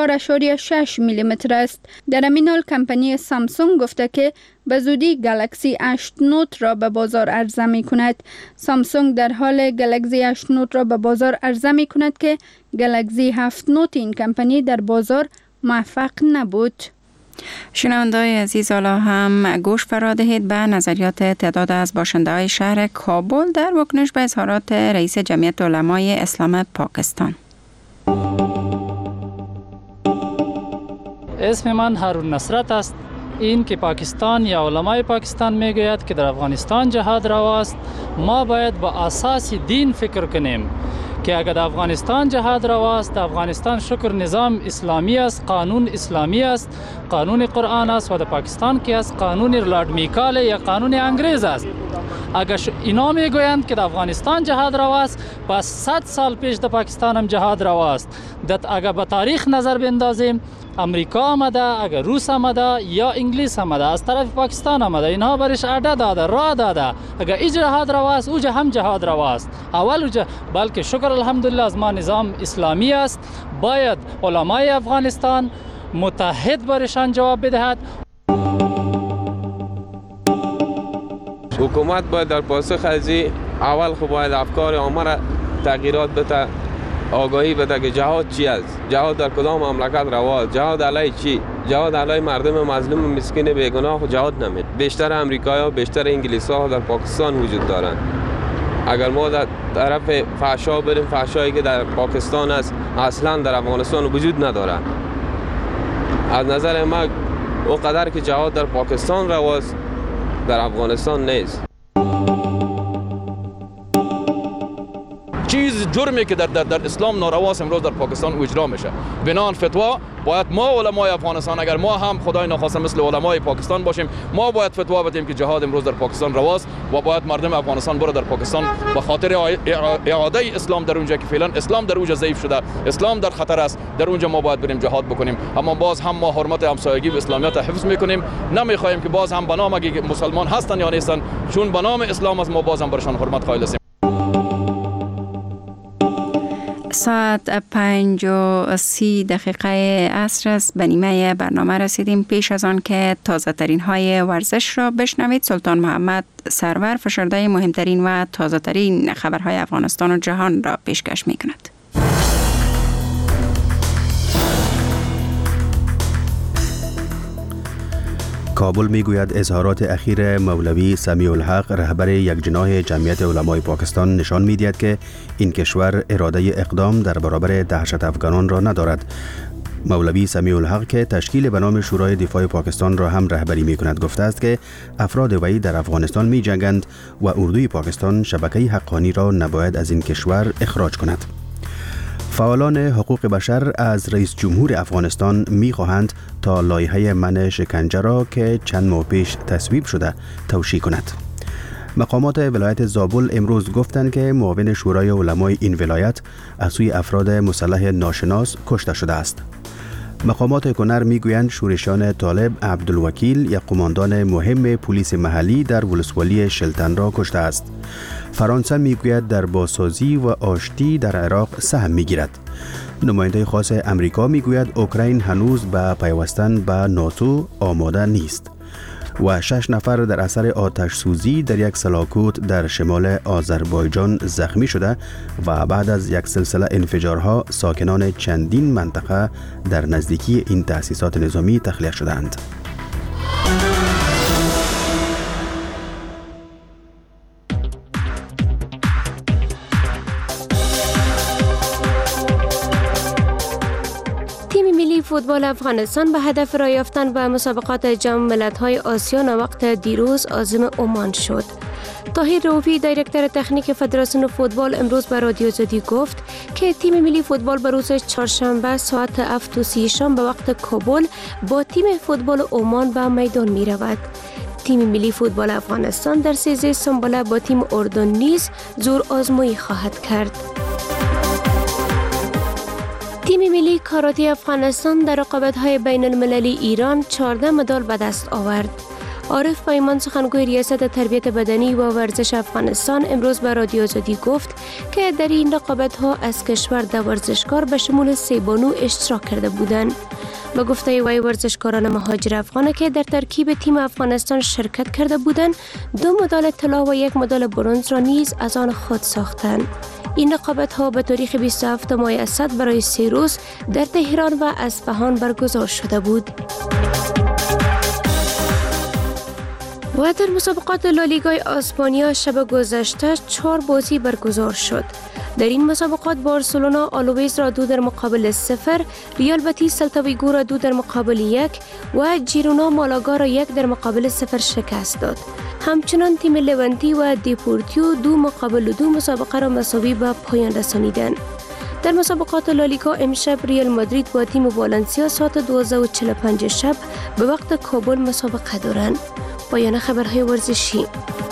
4.6 میلیمتر است. در همین حال کمپانی سامسونگ گفته که به زودی گلکسی 8 نوت را به بازار عرضه می کند. سامسونگ در حال گلکسی 8 نوت را به بازار عرضه می کند که گلکسی 7 نوت این کمپانی در بازار موفق نبود. شنونده‌های عزیز، حالا هم گوش فرا دهید به نظریات تعداد از باشنده‌های شهر کابل در واکنش به اظهارات رئیس جمعیت علمای اسلام پاکستان. اسم من هارون نصرت است. این که پاکستان یا علمای پاکستان میگوید که در افغانستان جهاد رواست، ما باید با اساس دین فکر کنیم که اگر در افغانستان جهاد رواست، در افغانستان شکر نظام اسلامی است، قانون اسلامی است، قانون قرآن است و در پاکستان که است قانون لارد میکال یا قانون انگریز است. اگر اینا میگویند که در افغانستان جهاد رواست، پس 100 سال پیش در پاکستان هم جهاد رواست. اگر به تاریخ نظر بندازیم، امریکا آمده، اگر روس آمده یا انگلیس آمده، از طرف پاکستان آمده، اینها برش اعده داده، راه داده. اگر این جهاد رواست، اوجا هم جهاد رواست. اول اوجا، بلکه شکر الحمدلله از ما نظام اسلامی است. باید علمای افغانستان متحد برشان جواب بدهد. حکومت باید در پاسخ از اول خب باید افکار عامه را تغییرات بده آگاهی بده که جهاد چی است، جهاد در کدام مملکت رواست، جهاد علیه چی، جهاد علیه مردم مظلوم مسکین بیگناه جهاد نمید. بیشتر امریکایی‌ها، بیشتر انگلیس‌ها در پاکستان وجود دارند. اگر ما در طرف فحشا بریم، فحشایی که در پاکستان است اصلا در افغانستان وجود ندارد. از نظر ما او قدر که جهاد در پاکستان رواست در افغانستان نیست. چیز جرمی که در اسلام نارواست امروز در پاکستان اجرا میشه. بنان فتوا باید ما علمای افغانستان، اگر ما هم خدای نخواسته مثل علمای پاکستان باشیم، ما باید فتوا بدیم که جهاد امروز در پاکستان رواست و باید مردم افغانستان برو در پاکستان به خاطر اعاده اسلام در اونجا که فعلا اسلام در اونجا ضعیف شده، اسلام در خطر است، در اونجا ما باید بریم جهاد بکنیم. اما باز هم ما حرمت همسایگی و اسلامیت حفظ میکنیم، نمیخوایم که باز هم به نام اگه مسلمان هستن یا نیستن، چون به نام اسلام از ما باز هم برشان حرمت قائل هستیم. ساعت 5:30 عصر است. به نیمه برنامه رسیدیم. پیش از آن که تازه ترین های ورزش را بشنوید، سلطان محمد سرور فشرده مهمترین و تازه ترین خبرهای افغانستان و جهان را پیشکش می کند. کابل میگوید اظهارات اخیر مولوی سمیع الحق رهبر یک جناح جمعیت علمای پاکستان نشان می‌دهد که این کشور اراده اقدام در برابر دهشت افغانان را ندارد. مولوی سمیع الحق که تشکیل به نام شورای دفاع پاکستان را هم رهبری می‌کند گفته است که افراد وی در افغانستان می‌جنگند و اردوی پاکستان شبکه حقانی را نباید از این کشور اخراج کند. فعالان حقوق بشر از رئیس جمهور افغانستان می‌خواهند تا لایحه منع شکنجه را که چند ماه پیش تصویب شده توشیح کند. مقامات ولایت زابل امروز گفتند که معاون شورای علمای این ولایت از سوی افراد مسلح ناشناس کشته شده است. مقامات کنر میگویند شورشیان طالب عبدالوکیل یک قماندان مهم پلیس محلی در ولسوالی شلتن را کشته است. فرانسه میگوید در بازسازی و آشتی در عراق سهم میگیرد. نماینده خاص امریکا میگوید اوکراین هنوز به پیوستن به ناتو آماده نیست. و 6 نفر در اثر آتش سوزی در یک سلاکوت در شمال آذربایجان زخمی شده و بعد از یک سلسله انفجارها ساکنان چندین منطقه در نزدیکی این تأسیسات نظامی تخلیه شدند. فوتبال افغانستان به هدف راه یافتن به مسابقات جام ملت‌های آسیا وقت دیروز عازم عمان شد. طاهر رؤوفی دایرکتور تکنیک فدراسیون فوتبال امروز به رادیو زدی گفت که تیم ملی فوتبال به روز چهارشنبه ساعت 7:30 به وقت کابل با تیم فوتبال عمان به میدان می رود. تیم ملی فوتبال افغانستان در 13 سنبله با تیم اردن نیز زور آزمایی خواهد کرد. تیم ملی کاراته افغانستان در رقابت‌های بین المللی ایران 14 مدال به دست آورد. عارف پیمان سخنگوی ریاست تربیت بدنی و ورزش افغانستان امروز به رادیو زدی گفت که در این رقابت‌ها از کشور 2 ورزشکار به شمول 3 بانو اشتراک کرده بودند. به گفته وی ورزشکاران مهاجر افغان که در ترکیب تیم افغانستان شرکت کرده بودند 2 مدال طلا و 1 مدال برنز را نیز از آن خود ساختند. این رقابت‌ها به تاریخ 27 ماه اسد برای 3 روز در تهران و اصفهان برگزار شده بود. و در مسابقات لالیگای اسپانیا شب گذشته 4 بازی برگزار شد. در این مسابقات بارسلونا آلویز را 2 در مقابل 0، ریال بتیس سلتا ویگو را 2 در مقابل 1 و جیرونا مالاگا را 1 در مقابل 0 شکست داد. همچنان تیم لونتی و دیپورتیو 2 مقابل 2 مسابقه را مساوی به پایان رسانیدند. در مسابقات لالیگا امشب ریال مادرید با تیم والنسیا ساعت 12:45 شب به وقت کابل مسابقه دارند. پایان خبرهای ورزشی.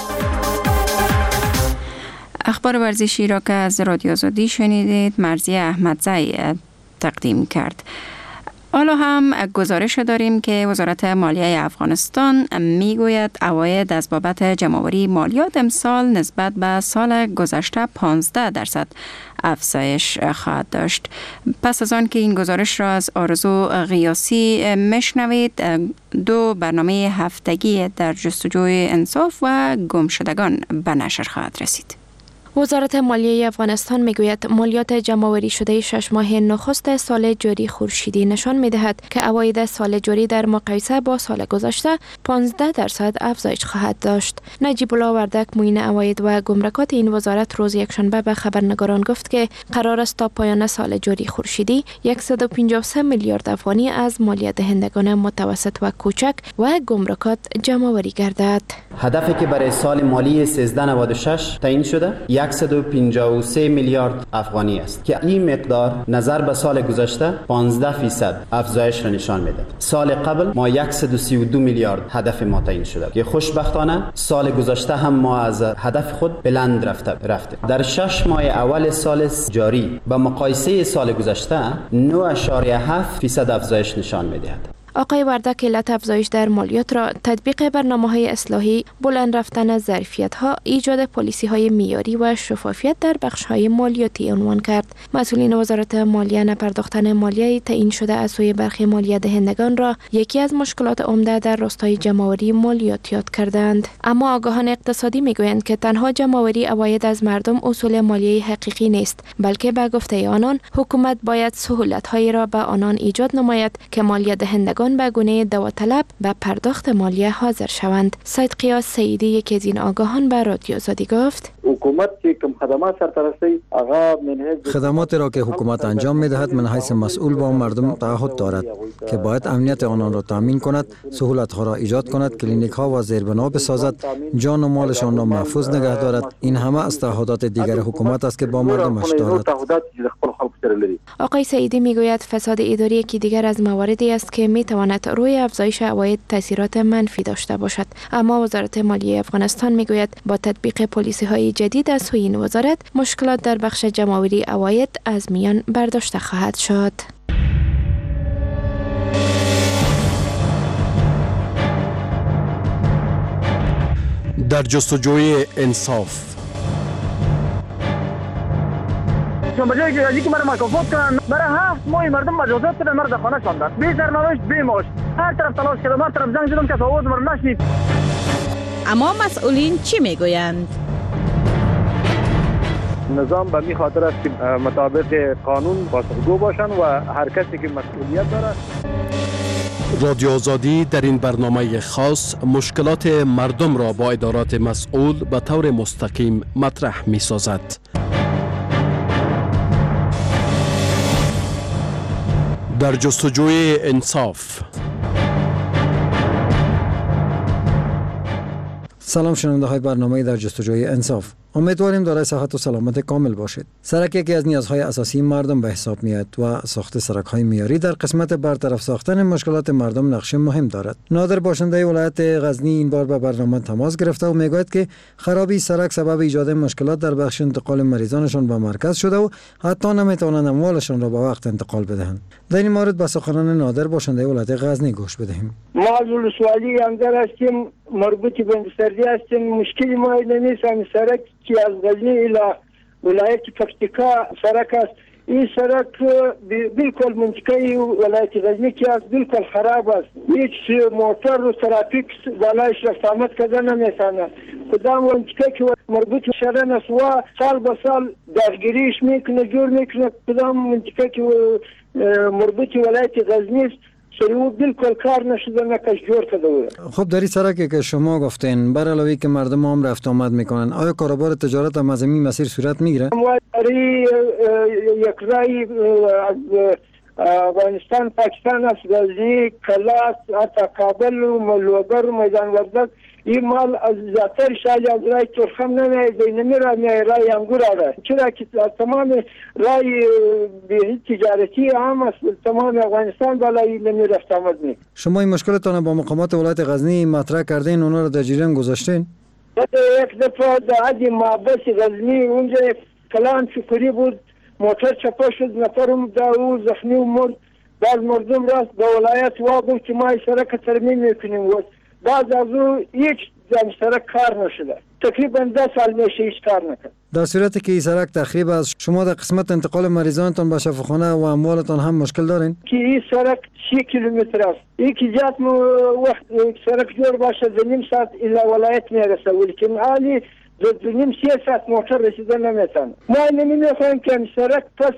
اخبار ورزشی را که از رادیو آزادی شنیدید مرضیه احمدزی تقدیم کرد. حالا هم گزارش داریم که وزارت مالیه افغانستان میگوید عواید از بابت جمع‌آوری مالیات امسال نسبت به سال گذشته 15% افزایش خواهد داشت. پس از آن که این گزارش را از آرزو قیاسی میشنوید، 2 برنامه هفتگی در جستجوی انصاف و گمشدگان به نشر خواهد رسید. وزارت مالیه افغانستان میگوید مالیات جمع‌آوری شده 6 ماه نخست سال جاری خورشیدی نشان میدهد که عواید سال جاری در مقایسه با سال گذشته 15% افزایش خواهد داشت. نجیب الله وردک معین عواید و گمرکات این وزارت روز یکشنبه به خبرنگاران گفت که قرار است تا پایان سال جاری خورشیدی 153 میلیارد افغانی از مالیات دهندگان متوسط و کوچک و گمرکات جمع‌آوری گردد. هدفی که برای سال مالی 1396 تعیین شده 153 میلیارد افغانی است که این مقدار نظر به سال گذشته 15% افزایش را نشان میده. سال قبل ما 132 میلیارد هدف ما تعیین شده که خوشبختانه سال گذشته هم ما از هدف خود بلند رفته. در 6 ماه اول سال جاری به مقایسه سال گذشته 9.7% افزایش نشان میدهد. آقای وردک علت افزایش در مالیات را تطبیق برنامه‌های اصلاحی، بلند رفتن ظرفیت‌ها، ایجاد پالیسی‌های معیاری و شفافیت در بخش‌های مالیاتی عنوان کرد. مسئولین وزارت مالیه نپرداختن مالیه تعیین شده از سوی برخی مالیه دهندگان را یکی از مشکلات عمده در راستای جمع‌آوری مالیات یاد کردند. اما آگاهان اقتصادی می‌گویند که تنها جمع‌آوری عواید از مردم اصول مالیه حقیقی نیست، بلکه به گفته آنان حکومت باید سهولت‌هایی را به آنان ایجاد نماید که مالیه دهندگان به گونه داوطلب به پرداخت مالیه حاضر شوند. سید قیاس سیدی یکی از این آگاهان به رادیو آزادی گفت حکومت که کم خدمات سرپرستی خدماتی را که حکومت انجام می‌دهد من حیث مسئول با مردم تعهد دارد که باید امنیت آنان را تامین کند، سهولت‌ها را ایجاد کند، کلینیک‌ها و زیربنا بسازد، جان و مالشان را محفوظ نگه دارد. این همه از تعهدات دیگر حکومت است که با مردمش دارد. آقای سعیدی میگوید فساد اداری که دیگر از مواردی است که میتواند روی افزایش عواید تاثیرات منفی داشته باشد. اما وزارت مالیه افغانستان میگوید با تطبیق پالیسی‌های جدید از سوی این وزارت مشکلات در بخش جمع‌آوری عواید از میان برداشته خواهد شد. در جستجوی انصاف بجایی که یکی مرا مکافات کنن برای 7 ماه مردم مجازات کردن، مرد خانه شاندن، بی سرنوشت بی معاش، هر طرف تلاش کردم، هر طرف زنگ زدم که آواز مرا نشنید. اما مسئولین چی میگویند؟ نظام به می خاطر است که مطابق قانون پاسخگو باشن و هر کسی که مسئولیت داره. رادیو آزادی در این برنامه خاص مشکلات مردم را با ادارات مسئول به طور مستقیم مطرح می سازد. در جستجوی انصاف. سلام شنونده های برنامه در جستجوی انصاف. امیدواریم دارای صحت و سلامت کامل باشید. سرک یکی از نیازهای اساسی مردم به حساب میاد و ساخت سرک‌های معیاری در قسمت برطرف ساختن مشکلات مردم نقش مهم دارد. نادر باشنده ولایت غزنی این بار به برنامه تماس گرفته و میگوید که خرابی سرک سبب ایجاد مشکلات در بخش انتقال مریضانشان به مرکز شده و حتی نمیتوانند اموالشان را به وقت انتقال بدهند. در این مورد به سخنان نادر باشنده ولایت غزنی گوش بدهیم. ما از ولسوالی اندر هستیم، مربوط به بندرسردی هستیم. مشکلی ما نیست. همین سرک که از غزنی الى ولایت پکتیکا سرک است. این سرک بالکل منطقه ولایت غزنی که است بالکل خراب است. هیچ موتر و ترافیک بالایش رفت آمد کردن نمیتونه. کدام منطقه که مربوط به شهران است و سال به سال درگیریش میکنه، جور میکنه. کدام منطقه که مربوط به ولایت غزنی است سریو بالکل کار نشده نکش جور کرده. خب در این سرکی که شما گفتین بر علاوه که مردم هم رفت آمد میکنن، آیا کاروبار تجارت هم از این مسیر صورت میگیره؟ یک رای از افغانستان پاکستان است، غزنی، کلاس، حتی کابل و ملوگر و میدان وردک این مال از زیادتر شاید از رای ترخم نمیاد، بینمی رای انگور آره. چرا که تمام رای تجارتی هم است، تمام افغانستان بالای نمی رفت آمد می. شما این مشکلتان با مقامات ولایت غزنی مطرح کردین، اونا رو در جریان گذاشتین؟ یک دفعه در عدی محبس غزنی اونجا کلان شکری بود، موتر چپا شد، نفرم داو زخمی و مرد. بعض مردم راست به ولایت واقع که ما سرک ترمیم میکنیم و بعض از او هیچ سرک کار نشده. تقریبا 10 سال میشه هیچ کار نکرد. در صورتی که این سرک تخریب است، شما در قسمت انتقال مریضانتان به شفاخانه و اموالتان هم مشکل دارین؟ که این سرک 6 کیلومتر است. یکی جات وقت سرک جور باشه 2.5 ساعت الى ولایت میرسه، ولیکن حالی نیم 300 موتور رسیدن نمیتن. ما نمیخوایم که این سرک پس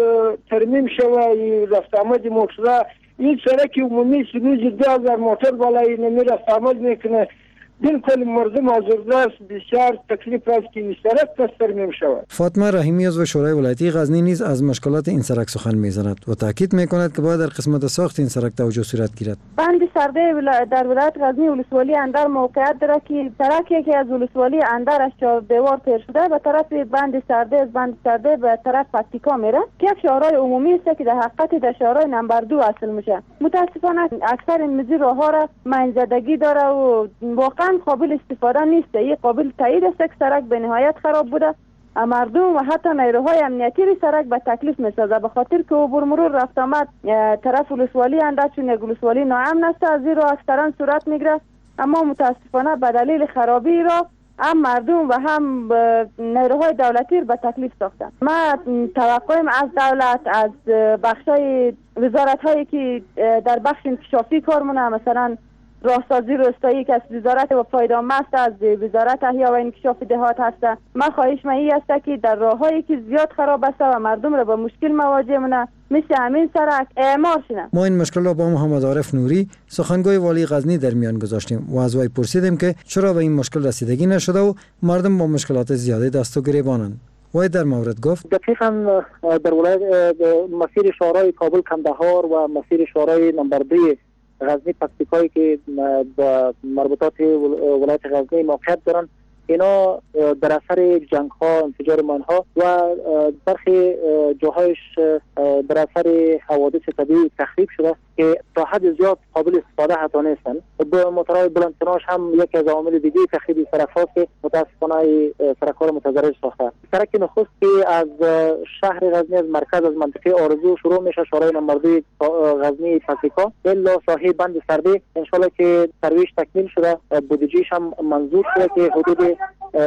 ترمیم شوه رفت آمد موتورها. این سرک عمومی روزی 2000 موتور بالای نمی رفت آمد میکنه. بالکل مردم آزرده است، بسیار تکلیف است که این سرک پس ترمیم شود. فاطمه رحیمی عضو شورای ولایتی غزنی نیز از مشکلات این سرک سخن می‌زند و تاکید می‌کند که باید در قسمت ساخت این سرک توجه صورت گیرد. بند سرده در ولایت غزنی ولسوالی اندر موقعیت دارد که سرکی که از ولسوالی اندر از چهار دیوار تیر شده به طرف بند سرده، از بند سرده به طرف پکتیکا میره که یک شهرهای عمومی است که در حقیقت در شهرهای نمبر 2 اصل میشه. متاسفانه اکثر این مزی راهها را منزدگی داره و واقعا قابل استفاده نیست. این قابل تایید است که سرک به نهایت خراب بوده. مردم و حتی نیروهای امنیتی سرک به تکلیف میسازه به خاطر که عبور مرور رفت آمد طرف ولسوالی اندر چون یک ولسوالی ناامن است از این راه اکثرا صورت میگیره. اما متاسفانه به دلیل خرابی را هم مردم و هم نیروهای دولتی به تکلیف ساختن. ما توقعیم از دولت، از بخشای وزارت هایی که در بخش انکشافی کار مونه، مثلا راهسازی روستایی که از وزارت و پایدامه است، از وزارت احیا و انکشاف دهات هست. ما خواهش من است که در راههایی که زیاد خراب است و مردم را با مشکل مواجه مونه مثل همین سرک اعمار شونه. ما این مشکل را با محمد عارف نوری سخنگوی والی غزنی در میان گذاشتیم و از وی پرسیدیم که چرا به این مشکل رسیدگی نشده و مردم با مشکلات زیاده دست و گریبانند. وی در مورد گفت دقیقاً در ولایت مسیر شورای کابل کندهار و مسیر شورای نمبر 2 غزنی پکتیکایی که با مربوطات ولایت غزنی موقعیت دارن، اینا در اثر جنگ ها، انفجار ماینها و برخی جاهایش در اثر حوادث طبیعی تخریب شده که تا حد زیاد قابل استفاده حتی نیستن. به موتورهای بلندتناش هم یکی از عوامل دیگه تخریب سرک هاست که متاسفانه سرک ها را متضرر ساخته. سرک نخست که از شهر غزنی، از مرکز، از منطقه آرزو شروع میشه، شورای نمبر 2 غزنی پکتیکا الا ساحه بند سرده انشالله که ترویج تکمیل شده، بودجهش هم منظور شده که حدود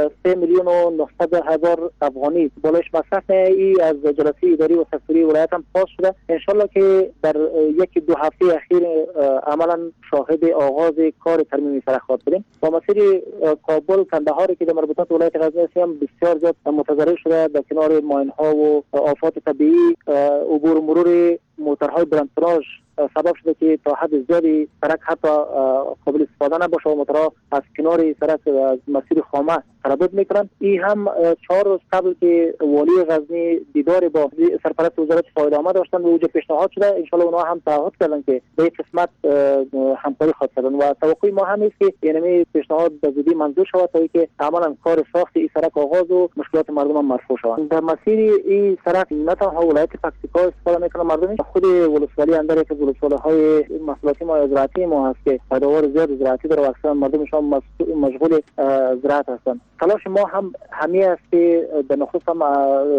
3,900,000 افغانی بالایش مصرف ای از جلسه اداری و سکتوری ولایت هم پاس شده. انشالله که در 1-2 هفته اخیر عملا شاهد آغاز کار ترمیم سرک‌ها بودیم. با مسیر کابل کندهار که در مربوطات ولایت غزنی هم بسیار زیاد متضرر شده، در کنار ماین‌ها و آفات طبیعی عبور مرور موتورهای بلندتراژ سبب شده که تا حد زیادی سرک حتی قابل استفاده نباشه و موتورها از کنار سرک از مسیر خامه تردد میکنن. این هم 4 روز قبل که والی غزنی دیدار با سرپرست وزارت پایدامه داشتن و اوجه پیشنهاد شده، انشالله اونها هم تعهد کردن که به این قسمت همکاری خواهد کردن و توقع ما هم است که اینمی پیشنهاد به زودی منظور شود تا اینکه عملا کار ساخت این سرک آغاز و مشکلات مردم هم مرفوع شود. در مسیر این سرک نه تنها ولایت پکتیکا استفاده میکنه مردم، خود ولسوالی اندر که ولسوالی‌های محصولاتی ما زراعتی ما هست که پیداوار زیاد زراعتی داره و اکثر مردمشان مشغول زراعت هستند. تلاش ما هم همین است که به نخست هم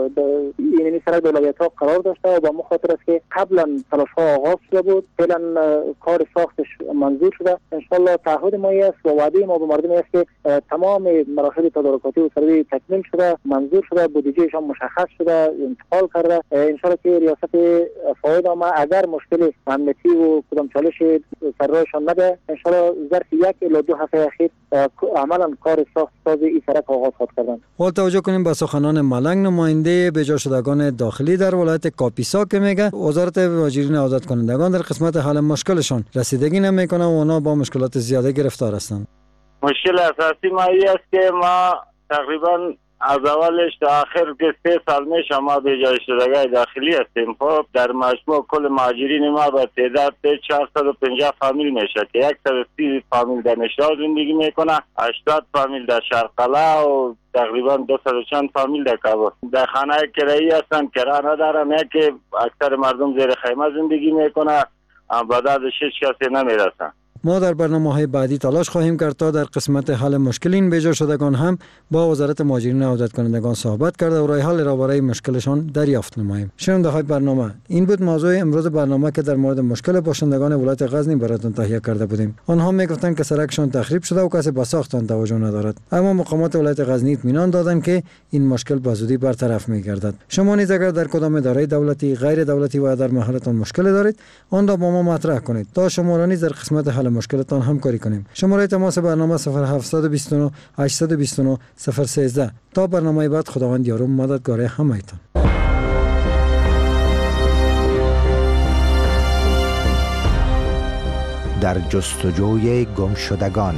این سرک ولایت‌ها قرار داشته و با مخاطر است که قبلا تلاش‌ها آغاز شده بود، فعلا کار ساختش منظور شده. انشالله تعهد ما است و وعده ما به مردم است که تمام مراحل تدارکاتی و سروی تکمیل شده، منظور شده، بودجهش هم مشخص شده، انتقال کرده. انشالله که ریاست پایدامه اگر مشکل امنیتی و کدام چالش سرایشان نده، انشالله ظرف 1 الی 2 هفته اخیر عملا کار ساخت سازی این سرک آغاز خواهد کردن. حال توجه کنیم به سخنان ملنگ، نماینده بجا شدگان داخلی در ولایت کاپیسا که میگه وزارت مهاجرین آزاد کنندگان در قسمت حل مشکلشان رسیدگی نمیکنه و اونا با مشکلات زیاده گرفتار هستند. مشکل اساسی ما این است که ما تقریبا از اولش تا آخر که 3 سال میشه ما به جای شدگان داخلی هستیم. خب در مجموع کل مهاجرین ما به تعداد 450 فامیل میشه که 130 فامیل در نشاط زندگی میکنه، 80 فامیل در شرقله و تقریبا 200 چند فامیل در کابل. در خانه کرایی هستن، کرا ندارن، که اکثر مردم زیر خیمه زندگی میکنه، بعد ازش هیچ کسی نمیرسن. ما در برنامه‌های بعدی تلاش خواهیم کرد تا در قسمت حل مشکل این بجا شدگان هم با وزارت مهاجرین آزاد کنندگان صحبت کرده و راه حل را برای مشکلشان دریافت نماییم. شنونده های برنامه، این بود موضوع امروز برنامه که در مورد مشکل باشندگان ولایت غزنی براتون تهیه کرده بودیم. آنها میگفتند که سرکشان تخریب شده و کسی به ساختن توجه ندارد، اما مقامات ولایت غزنی اطمینان دادند که این مشکل به زودی برطرف می‌گردد. شما نیز اگر در کدام اداره دولتی، غیر دولتی و در محلتان مشکل دارید، آن را با ما مطرح کنید تا شما را نیز در قسمت حل حل مشکلتان همکاری کنیم. شماره تماس برنامه 0729 829 013. تا برنامه بعد، خداوند یار و مددگار همه‌تان. در جستجوی گمشدگان.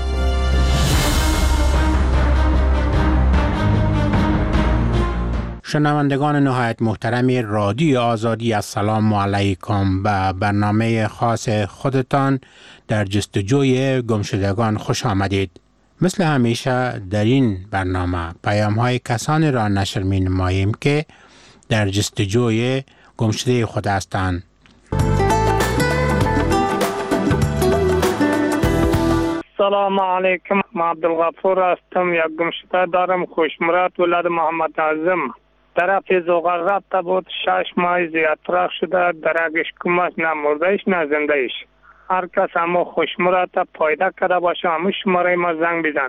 شنوندگان نهایت محترم رادیو آزادی، السلام علیکم. به برنامه خاص خودتان در جستجوی گمشدگان خوش آمدید. مثل همیشه در این برنامه پیام‌های کسانی را نشر می‌نماییم که در جستجوی گمشده خود هستند. سلام علیکم، من عبدالغفور هستم. یک گمشده دارم، خوشمراد، ولد محمد اعظم. طرف زغال رفته بود، 6 ماه زیادتر شده، درگش کمش نه مردهش نه زندهش. هر کس همو خوشمراد پیدا کرده باشه همو شماره ما زنگ بزن.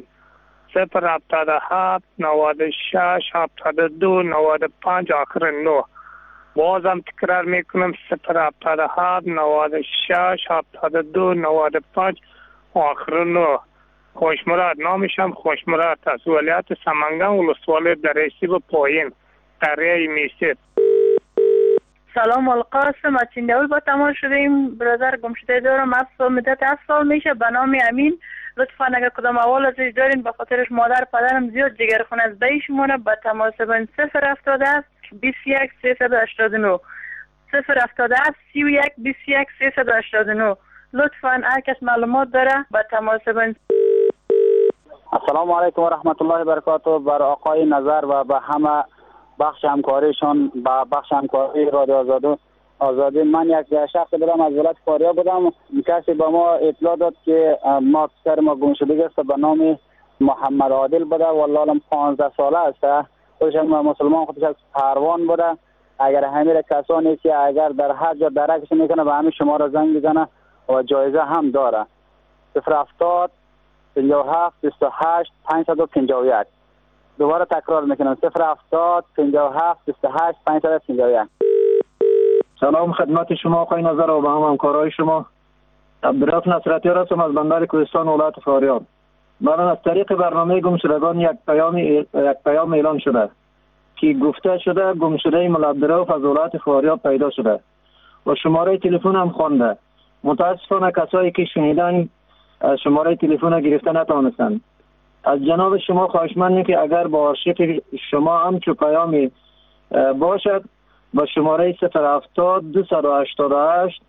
077 96 72 95 آخر 9. بازم تکرار میکنم 077 96 72 95 آخر 9. خوشمراد نامشم خوشمراد است. ولایت سمنگان، ولسوالی درشتی به پایین، قریه میسید. سلام القاسم، از چنداول با تماس شدیم. برادر گمشده دارم، مدت 7 سال میشه، به نام امین. لطفا اگر کدام اول ازش دارین، به خاطرش مادر پدرم زیاد جگرخون از بیشمونه. به تماس بین 077 21 389 077 31 21 389. لطفا هر کس معلومات داره به تماس بین. السلام علیکم و رحمت الله و برکاته. بر آقای نظر و به همه بخش همکاریشان، با بخش همکاری رادیو آزادی. من یک شخص بودم، از ولایت فاریاب بودم. کسی به ما اطلاع داد که ما پسر ما گم شده است، به نام محمد عادل بوده، والله 15 ساله است. خودش مسلمان، خودش از پروان بوده. اگر همین کسانی که اگر در هر جا درکش میکنه به همین شما را زنگ بزنه و جایزه هم داره. 070 57 28 551. دوباره تکرار میکنم 070 57 28 551. سلام خدمت شما آقای نظر و به هم همکارای شما. عبدالرؤف نصرتی هستم از بندر کوهستان، ولایت فاریاب. من از طریق برنامه گمشدگان یک پیام اعلان شده که گفته شده گمشده مولا عبدالرؤف از ولایت فاریاب پیدا شده و شماره تلفن هم خوانده. متاسفانه کسایی که شنیدن شماره تلفن گرفته نتونستند. از جناب شما خواهشمندیم که اگر با آرشیو شما هم چو پیامی باشد با شماره 070 288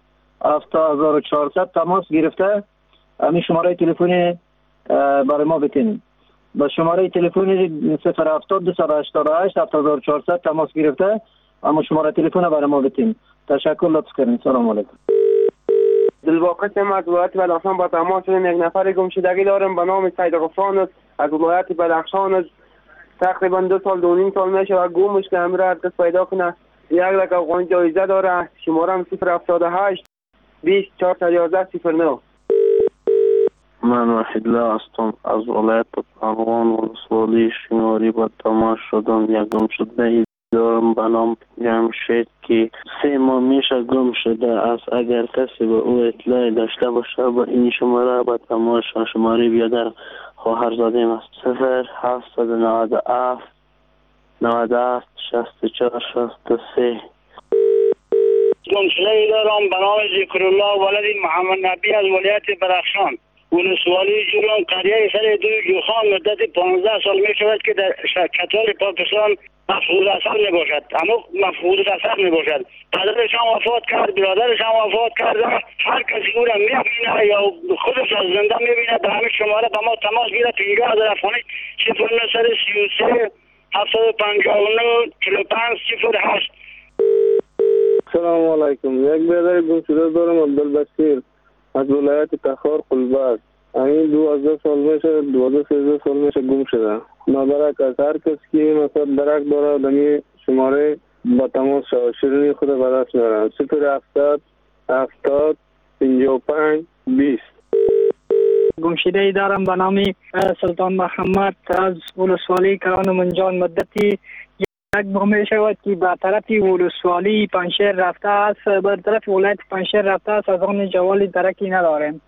7400 تماس گرفته همین شماره تلفنی برای ما بتینید. با شماره تلفنی 070 288 7400 تماس گرفته اما شماره تلفن برای ما بتینید. تشکر، لطف کنید. سلام علیکم. دلواقع از ولایت بدخشان با تماس شدیم. یک نفر گمشدگی دارم به نام سید غفران است، از ولایت بدخشان است. تقریبا 2 سال 2.5 سال میشه و گمش که همین را هر کس پیدا کنه. یک لک افغانی جایزه داره. شمارم 078 20 411 09. من وحید الله هستم، از ولایت پروان ولسوالی شینواری با تماس شدم. یک گمشده دارم به نام جمشید که 3 ماه میشه گم شده است. اگر کسی به او اطلاعی داشته باشه با این شماره با تماس شماره بیادر خواهرزادیم است. 0797 97 64 63. گمشده دارم به نام ذکرالله ولد محمد نبی از ولایت بدخشان، ولسوالی جرم، قریه سر دوی جوخان. مدت 15 سال می شود که در کتال پاکستان مفقود اثر می باشد. اما مفقود اثر می باشد. پدرش هم وفات کرد، برادرش هم وفات کرده. هر کسی او را می بینه یا خودش از زنده می بینه به همین شماره به ما تماس گیره. 50,000 افغانی 0933 759 45 08. سلام علیکم. یک برادر گمشده دارم، عبدالبصیر، از ولایت تخار قلباز. این 12 سال میشه، 12 سال میشه گم شده. مبارک از هر کس که مثلا درک داره دمی شماره با تماس شد. شیرینی خود به دست میارن. 070 70 55 20. گمشده ای دارم به نام سلطان محمد از ولسوالی کران منجان. مدتی یک ماه می شود که به طرف ولسوالی پنشیر رفته است، به طرف ولایت پنشیر رفته است. از آن جوالی درکی نداریم.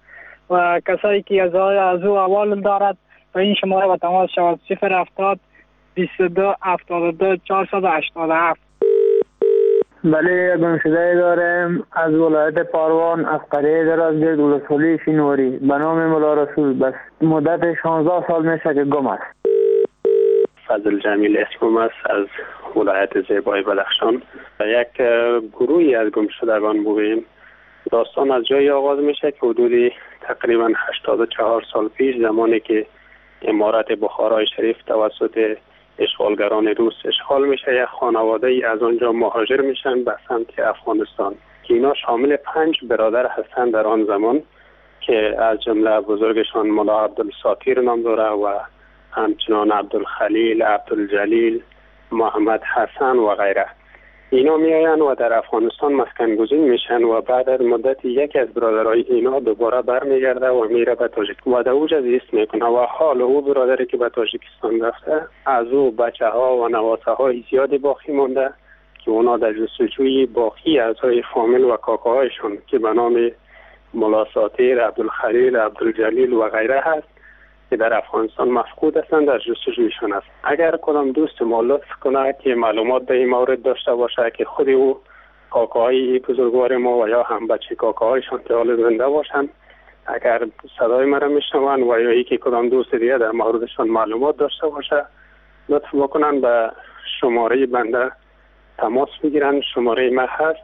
و کسایی که از او احوال دارد به این شماره با تماس شود 070 22 72 487. بله گمشده دارم از ولایت پاروان از قریه درازگرد ولسوالی شینواری به نام مولا رسول. بس مدت 16 سال میشه که گم است. فضل جمیل اسمم است از ولایت زیبای بدخشان. یک گروهی از گمشدگان بودیم. داستان از جایی آغاز میشه که حدود تقریبا 84 سال پیش زمانی که امارت بخارای شریف توسط اشغالگران روس اشغال میشه، یک خانواده ای از آنجا مهاجر میشن به سمت افغانستان که اینا شامل 5 برادر هستند در آن زمان که از جمله بزرگشان مولا عبدالساتیر نام داره و همچنان عبدالخلیل، عبدالجلیل، محمد حسن و غیره. اینا میآیند و در افغانستان مسکن گزین میشن و بعد از مدت یکی از برادرای اینا دوباره برمیگرده و میره به تاجیکستان و در اوجا زیست میکنه و حال او برادری که به تاجیکستان رفته از او بچه ها و نواسه های زیادی باقی مونده که اونا در جستجوی باقی اعضای فامیل و کاکاهایشون که به نام مولا ساتیر، عبدالخلیل، عبدالجلیل و غیره هست که در افغانستان مفقود هستند در جستجویشان است. اگر کدام دوست ما لطف کنه که معلومات در این مورد داشته باشه که خود او کاکاهای بزرگوار ما و یا هم بچه کاکاهایشان که حال زنده باشند، اگر صدای مرا میشنوند و یا یکی کدام دوست دیگه در موردشان معلومات داشته باشه لطف بکنن به شماره بنده تماس بگیرن. شماره ما هست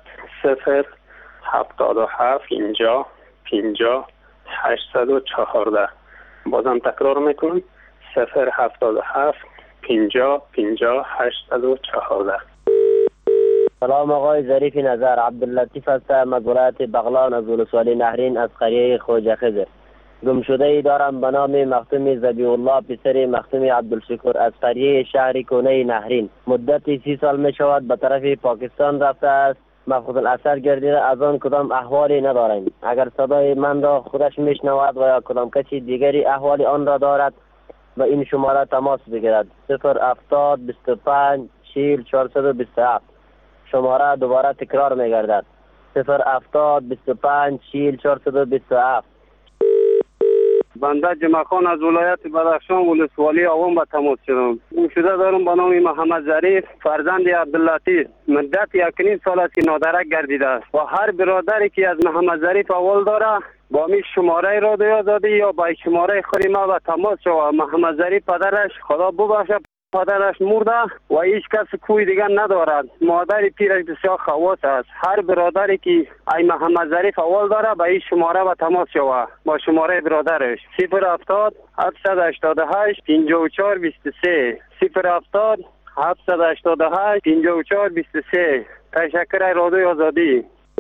077 اینجا 50 814. بازم تکرار میکنم 077 50 50 814. سلام آقای ظریف نظر، عبداللطیف هستم از ولایت بغلان از ولسوالی نهرین از قریه خوجه خضر. گم شده ای دارم به نام مختوم ذبیح الله پسر مختوم عبدالشکر از قریه شهر کونه نهرین. مدتی 30 سال می شود به طرف پاکستان رفته است. مفقود الاثر گردیده، از آن کدام احوالی نداریم. اگر صدای من را خودش میشنود و یا کدام کسی دیگری احوال آن را دارد و این شماره تماس بگیرد 070 25 40 427. شماره دوباره تکرار میگردد 070 25 40 427. بنده جمعه خان از ولایت بدخشان ولسوالی آوان به تماس شدم. گمشده دارم به نام محمد ظریف فرزند عبداللطیف. مدت 1.5 سال است که نادرک گردیده است و هر برادری که از محمد ظریف اول داره با می شماره رادیو آزادی یا با شماره خود ما به تماس شود. محمد ظریف پدرش خدا ببخشه پدرش مرده و هیچ کس کوی دیگر ندارد. مادر پیرش بسیار خواص است. هر برادری که ای محمد ظریف اول داره به این شماره و تماس شود با شماره برادرش 070 788 54 23 070 788 54 23. تشکر رادیو آزادی.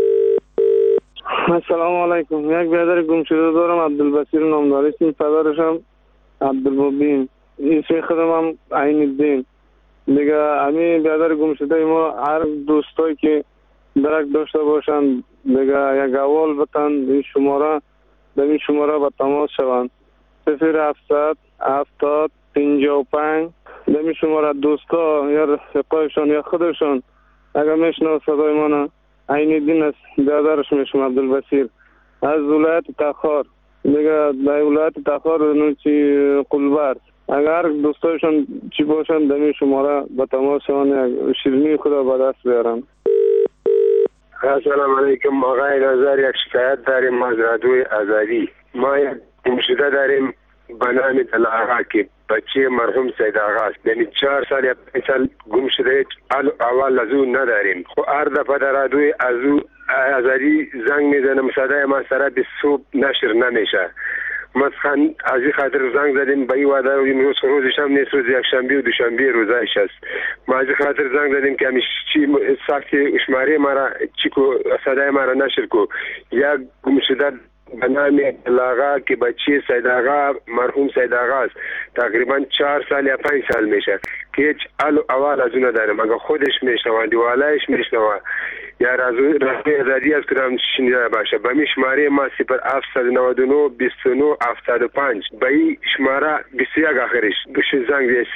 السلام علیکم. یک برادر گم شده دارم عبدالبصیر نام داره. اسم پدرشم عبدالمبین، اسم خودم هم عین الدین. دیگه همین برادر گم شده ما هر دوستایی که درک داشته باشن دیگه یک اول بتن این شماره به این شماره با تماس شوند 0700 70 55. به این شماره دوستا یا رفقایشان یا خودشان اگر میشنو صدای منو عین الدین است، برادرش میشم عبدالبصیر از ولایت تخار. دیگه در ولایت تخار نوچی قلبر اگر دوستایشان چی باشن دمی شماره به تماس شوند شیرینی خدا به دست بیارن. السلام علیکم آقای نظر، یک شکایت داریم از رادیوی آزادی. ما یک گمشده داریم به نام دلارا که بچه مرحوم سید آقا است. یعنی 4 سال یا 5 سال گمشده اول از او نداریم. خب هر دفعه در رادیوی از او آزادی زنگ میزنم صدای من سر به صبح نشر نمیشه. مثلا از این خاطر زنگ زدیم به این وعده این روزش هم نیست، روز یک شنبه و دوشنبه روزایش است. ما از این خاطر زنگ زدیم که همیش چی ساخت اشماره مرا چی کو صدای مرا نشر کو. یک گمشده به نام لاغا که بچه سید آقا مرحوم سید آقا است، تقریبا 4 سال یا 5 سال میشه که هیچ اول از اون ندارم. اگر خودش میشنوه دیوالایش میشنوه یا رادیوی آزادی از کدام شنیده باشه به می شماره ما 0799 29 75 به این شماره 21 آخرش بشه زنگ ده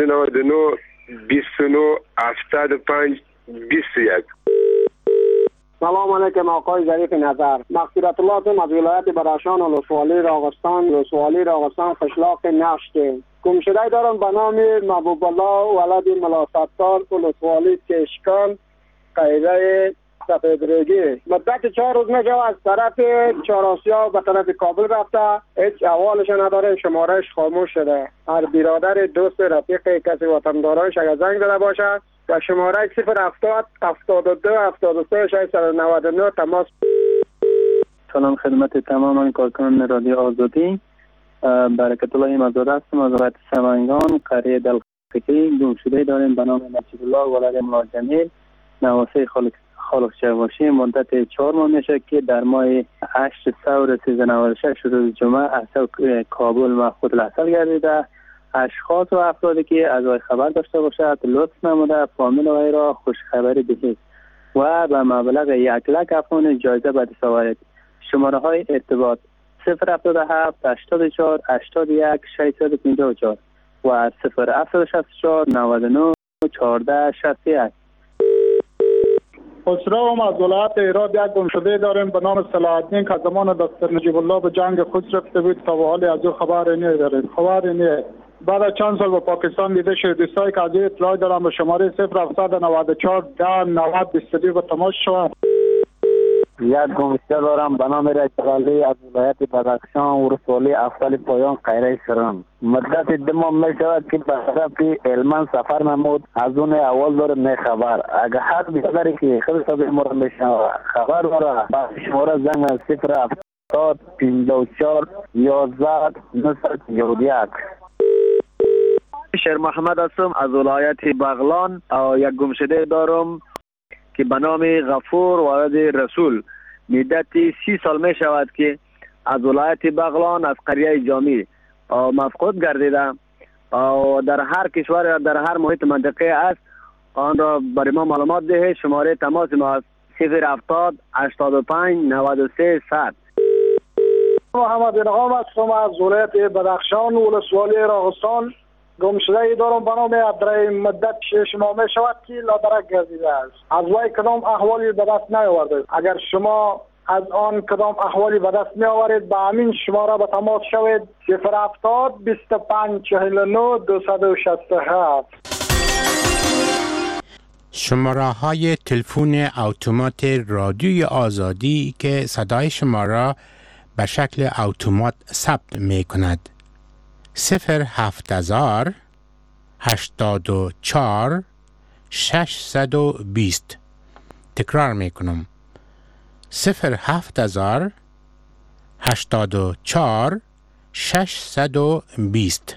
0799 29 75 21. سلام علیکم آقای ظریف نظر. مغفرت الله هستم از ولایت بدخشان ولسوالی راغستان قشلاق نشت. گمشده دارم به نام محبوب الله ولد ملا ستار ولسوالی کشکان قیره سفیدریگی. مدت 4 روز میشه از طرف چهارآسیا به طرف کابل رفته، هیچ احوالش نداره، شمارهش خاموش شده. هر برادر دوست رفیق کسی وطندارانش اگر زنگ داده باشه و شماره 070 72 73 699 تماس. سلام خدمت تمام کارکنان رادیو آزادی. برکت الله مزاده هستم از ولایت سمنگان قریه دلقکی. گمشده داریم به نام نجیب الله ولد ملا جمیل نواسه خالق شواشی. مدت 4 ماه میشه که در ماه 8 ثور 1396 روز جمعه از کابل مفقود الاصل گردیده. اشخاص و افرادی که از وی خبر داشته باشد لطف نموده فامیل وی را خوشخبری دهید و به مبلغ 1 لک افغان جایزه به دست آورید. شماره های ارتباط 077 84 81 654 و 0764 99 14 61. خسرو از ولایت هرات یک گمشده داریم به نام صلاح‌الدین که زمان دکتر نجیب الله به جنگ خود رفته بود تا به حال از او خبر نداریم. بعد از چند سال به پاکستان دیده شد. دوستایی که از این اطلاع دارم به شماره 0794 10 90 22 به تماس شوند. یک گمشده دارم به نام رجالی از ولایت بدخشان ولسوالی افضل پایان قیره سرم. مدت 2 ماه می شود که به طرف هلمند سفر نمود، از اون اول داره نه خبر. اگر هر بیادری که خود سبی مورد میشن خبر داره با شماره زنگ 070 54 11 951. شیر محمد هستم از ولایت بغلان و یک گمشده دارم که به نام غفور ولد رسول. مدت 30 سال می شود که از ولایت بغلان از قریه جامی مفقود گردیده و در هر کشور در هر محیط منطقه است. آن را برای ما معلومات ده. شماره تماس ما است 070 85 93 100. محمد انعام هستم از ولایت بدخشان ولسوالی راغستان. گمشده دارم به نام عبدالرحیم. مدت 6 ماه می شود که لادرک گردیده است. از وی کدام احوالی به دست نیاورده. اگر شما از آن کدام احوالی به دست می آورید به همین شماره به تماس شوید 070 25 49 267. شماره های تلفن اتومات رادیوی آزادی که صدای شما را به شکل اتومات ثبت می کند. 070 84 620. تکرار می کنم 070 84 620.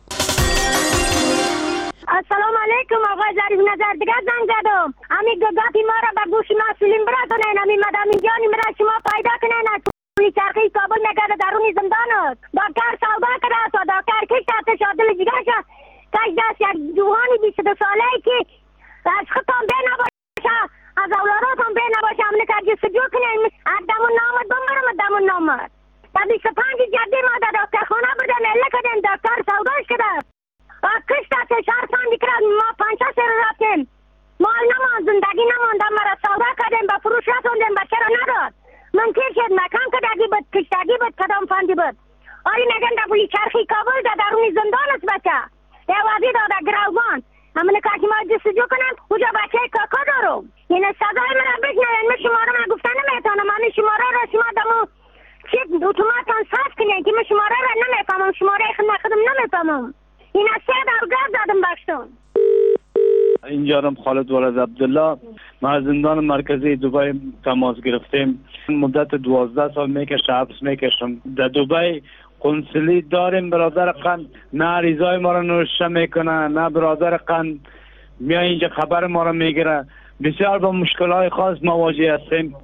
السلام علیکم آقای ظریف نظر. دیگه زنگ زدم همین گفتی ما را به گوش مسئولین براتونین همین مدام اینجانی مرا شما پیدا کنین. پولی چرخی کابل نگرده درونی زندانت دکتر سودا کرده و دکتر کشت شادل جگرش کش دست یک جوانی 22 ساله که از خودتان به نباشه از اولاداتان به نباشه همونه که جستجو کنین. از دمون نامد بمبرم دمون نامد تا 25 جدی ما در دکتر خانه بردن اله کدن دکتر سوداش کرده و کشت شهر ساندی کرد. ما 5 سر رفتیم مال نمان زندگی نماندم مرا سودا کردیم به فروش رسوندیم بچه را نداد. منکر شد مکان کدگی بود کشتگی بود کدام فاندی بود. آلی میگن در پولی چرخی کابل در درونی زندان است بچه دوازی داده گروگان همونه که ما جستجو کنم اوجا بچه کاکا دارم. یعنی سزای من را بشنوین. من شما را من گفتن نمیتونم. من شماره را شما دمو چی اتوماتان صاف کنین که من شماره را نمیفهمم. شماره خودم نمیفهمم. این از 3 درگاه زدم بخشتون. اینجا رم خالد ولد عبدالله. ما از زندان مرکزی دبی تماس گرفتیم. مدت 12 سال میکشه حبس میکشم. در دبی قنصلی داریم. برادر قند نه ریزای ما را نوشته میکنه نه برادر قند میاد اینجا خبر ما را میگیره. بسیار با مشکلات خاص مواجه هستیم.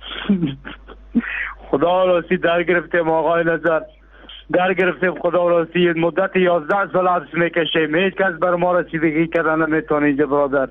خدا راستی در گرفتیم آقای نظر. در گرفتیم خدا راستی. مدت 11 سال حبس میکشیم. هیچ کس بر ما رسیدگی کردن نمیتونه اینجا برادر.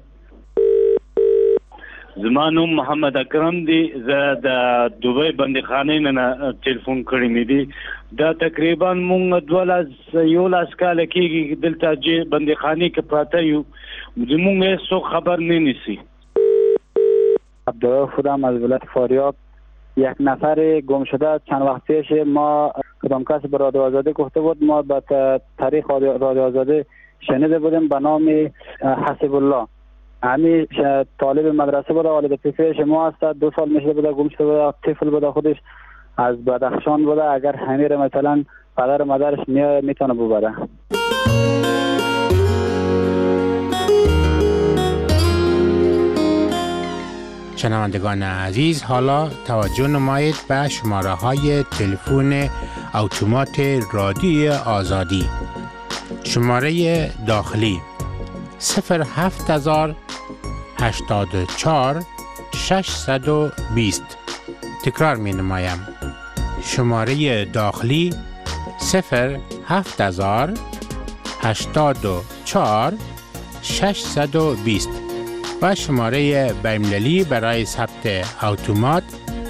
زمانم محمد اکرم دی. زه در دبی بندیخانه نه تلفون کړی دی. دا تقریبا مونږ 12 کال کېږي دلته چې بندیخانه کې پراته یو. زمونږ هیڅ خبر نه نیسي. عبدالرؤوف بودم از ولایت فاریاب. یک نفر گم شده چند وقت پیش ما کدام کس به رادیو آزادی گفته بود، ما به طریق رادیو آزادی شنیده بودیم به نام حسب الله. همین طالب مدرسه بوده، والد پسرش ما هست، 2 سال میشه بوده گم شده بوده، طفل بوده، خودش از بدخشان بوده. اگر همین مثلا پدر و مادرش میتونه ببره. شنوندگان عزیز، حالا توجه نمایید به شماره های تلفن اتومات رادیوی آزادی. شماره داخلی 07000 84 620. تکرار می نمایم. شماره داخلی 07000 84 620 و شماره بین‌المللی برای ثبت اتومات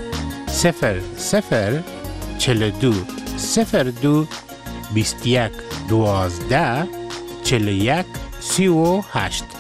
0042 02 21 12 41 38.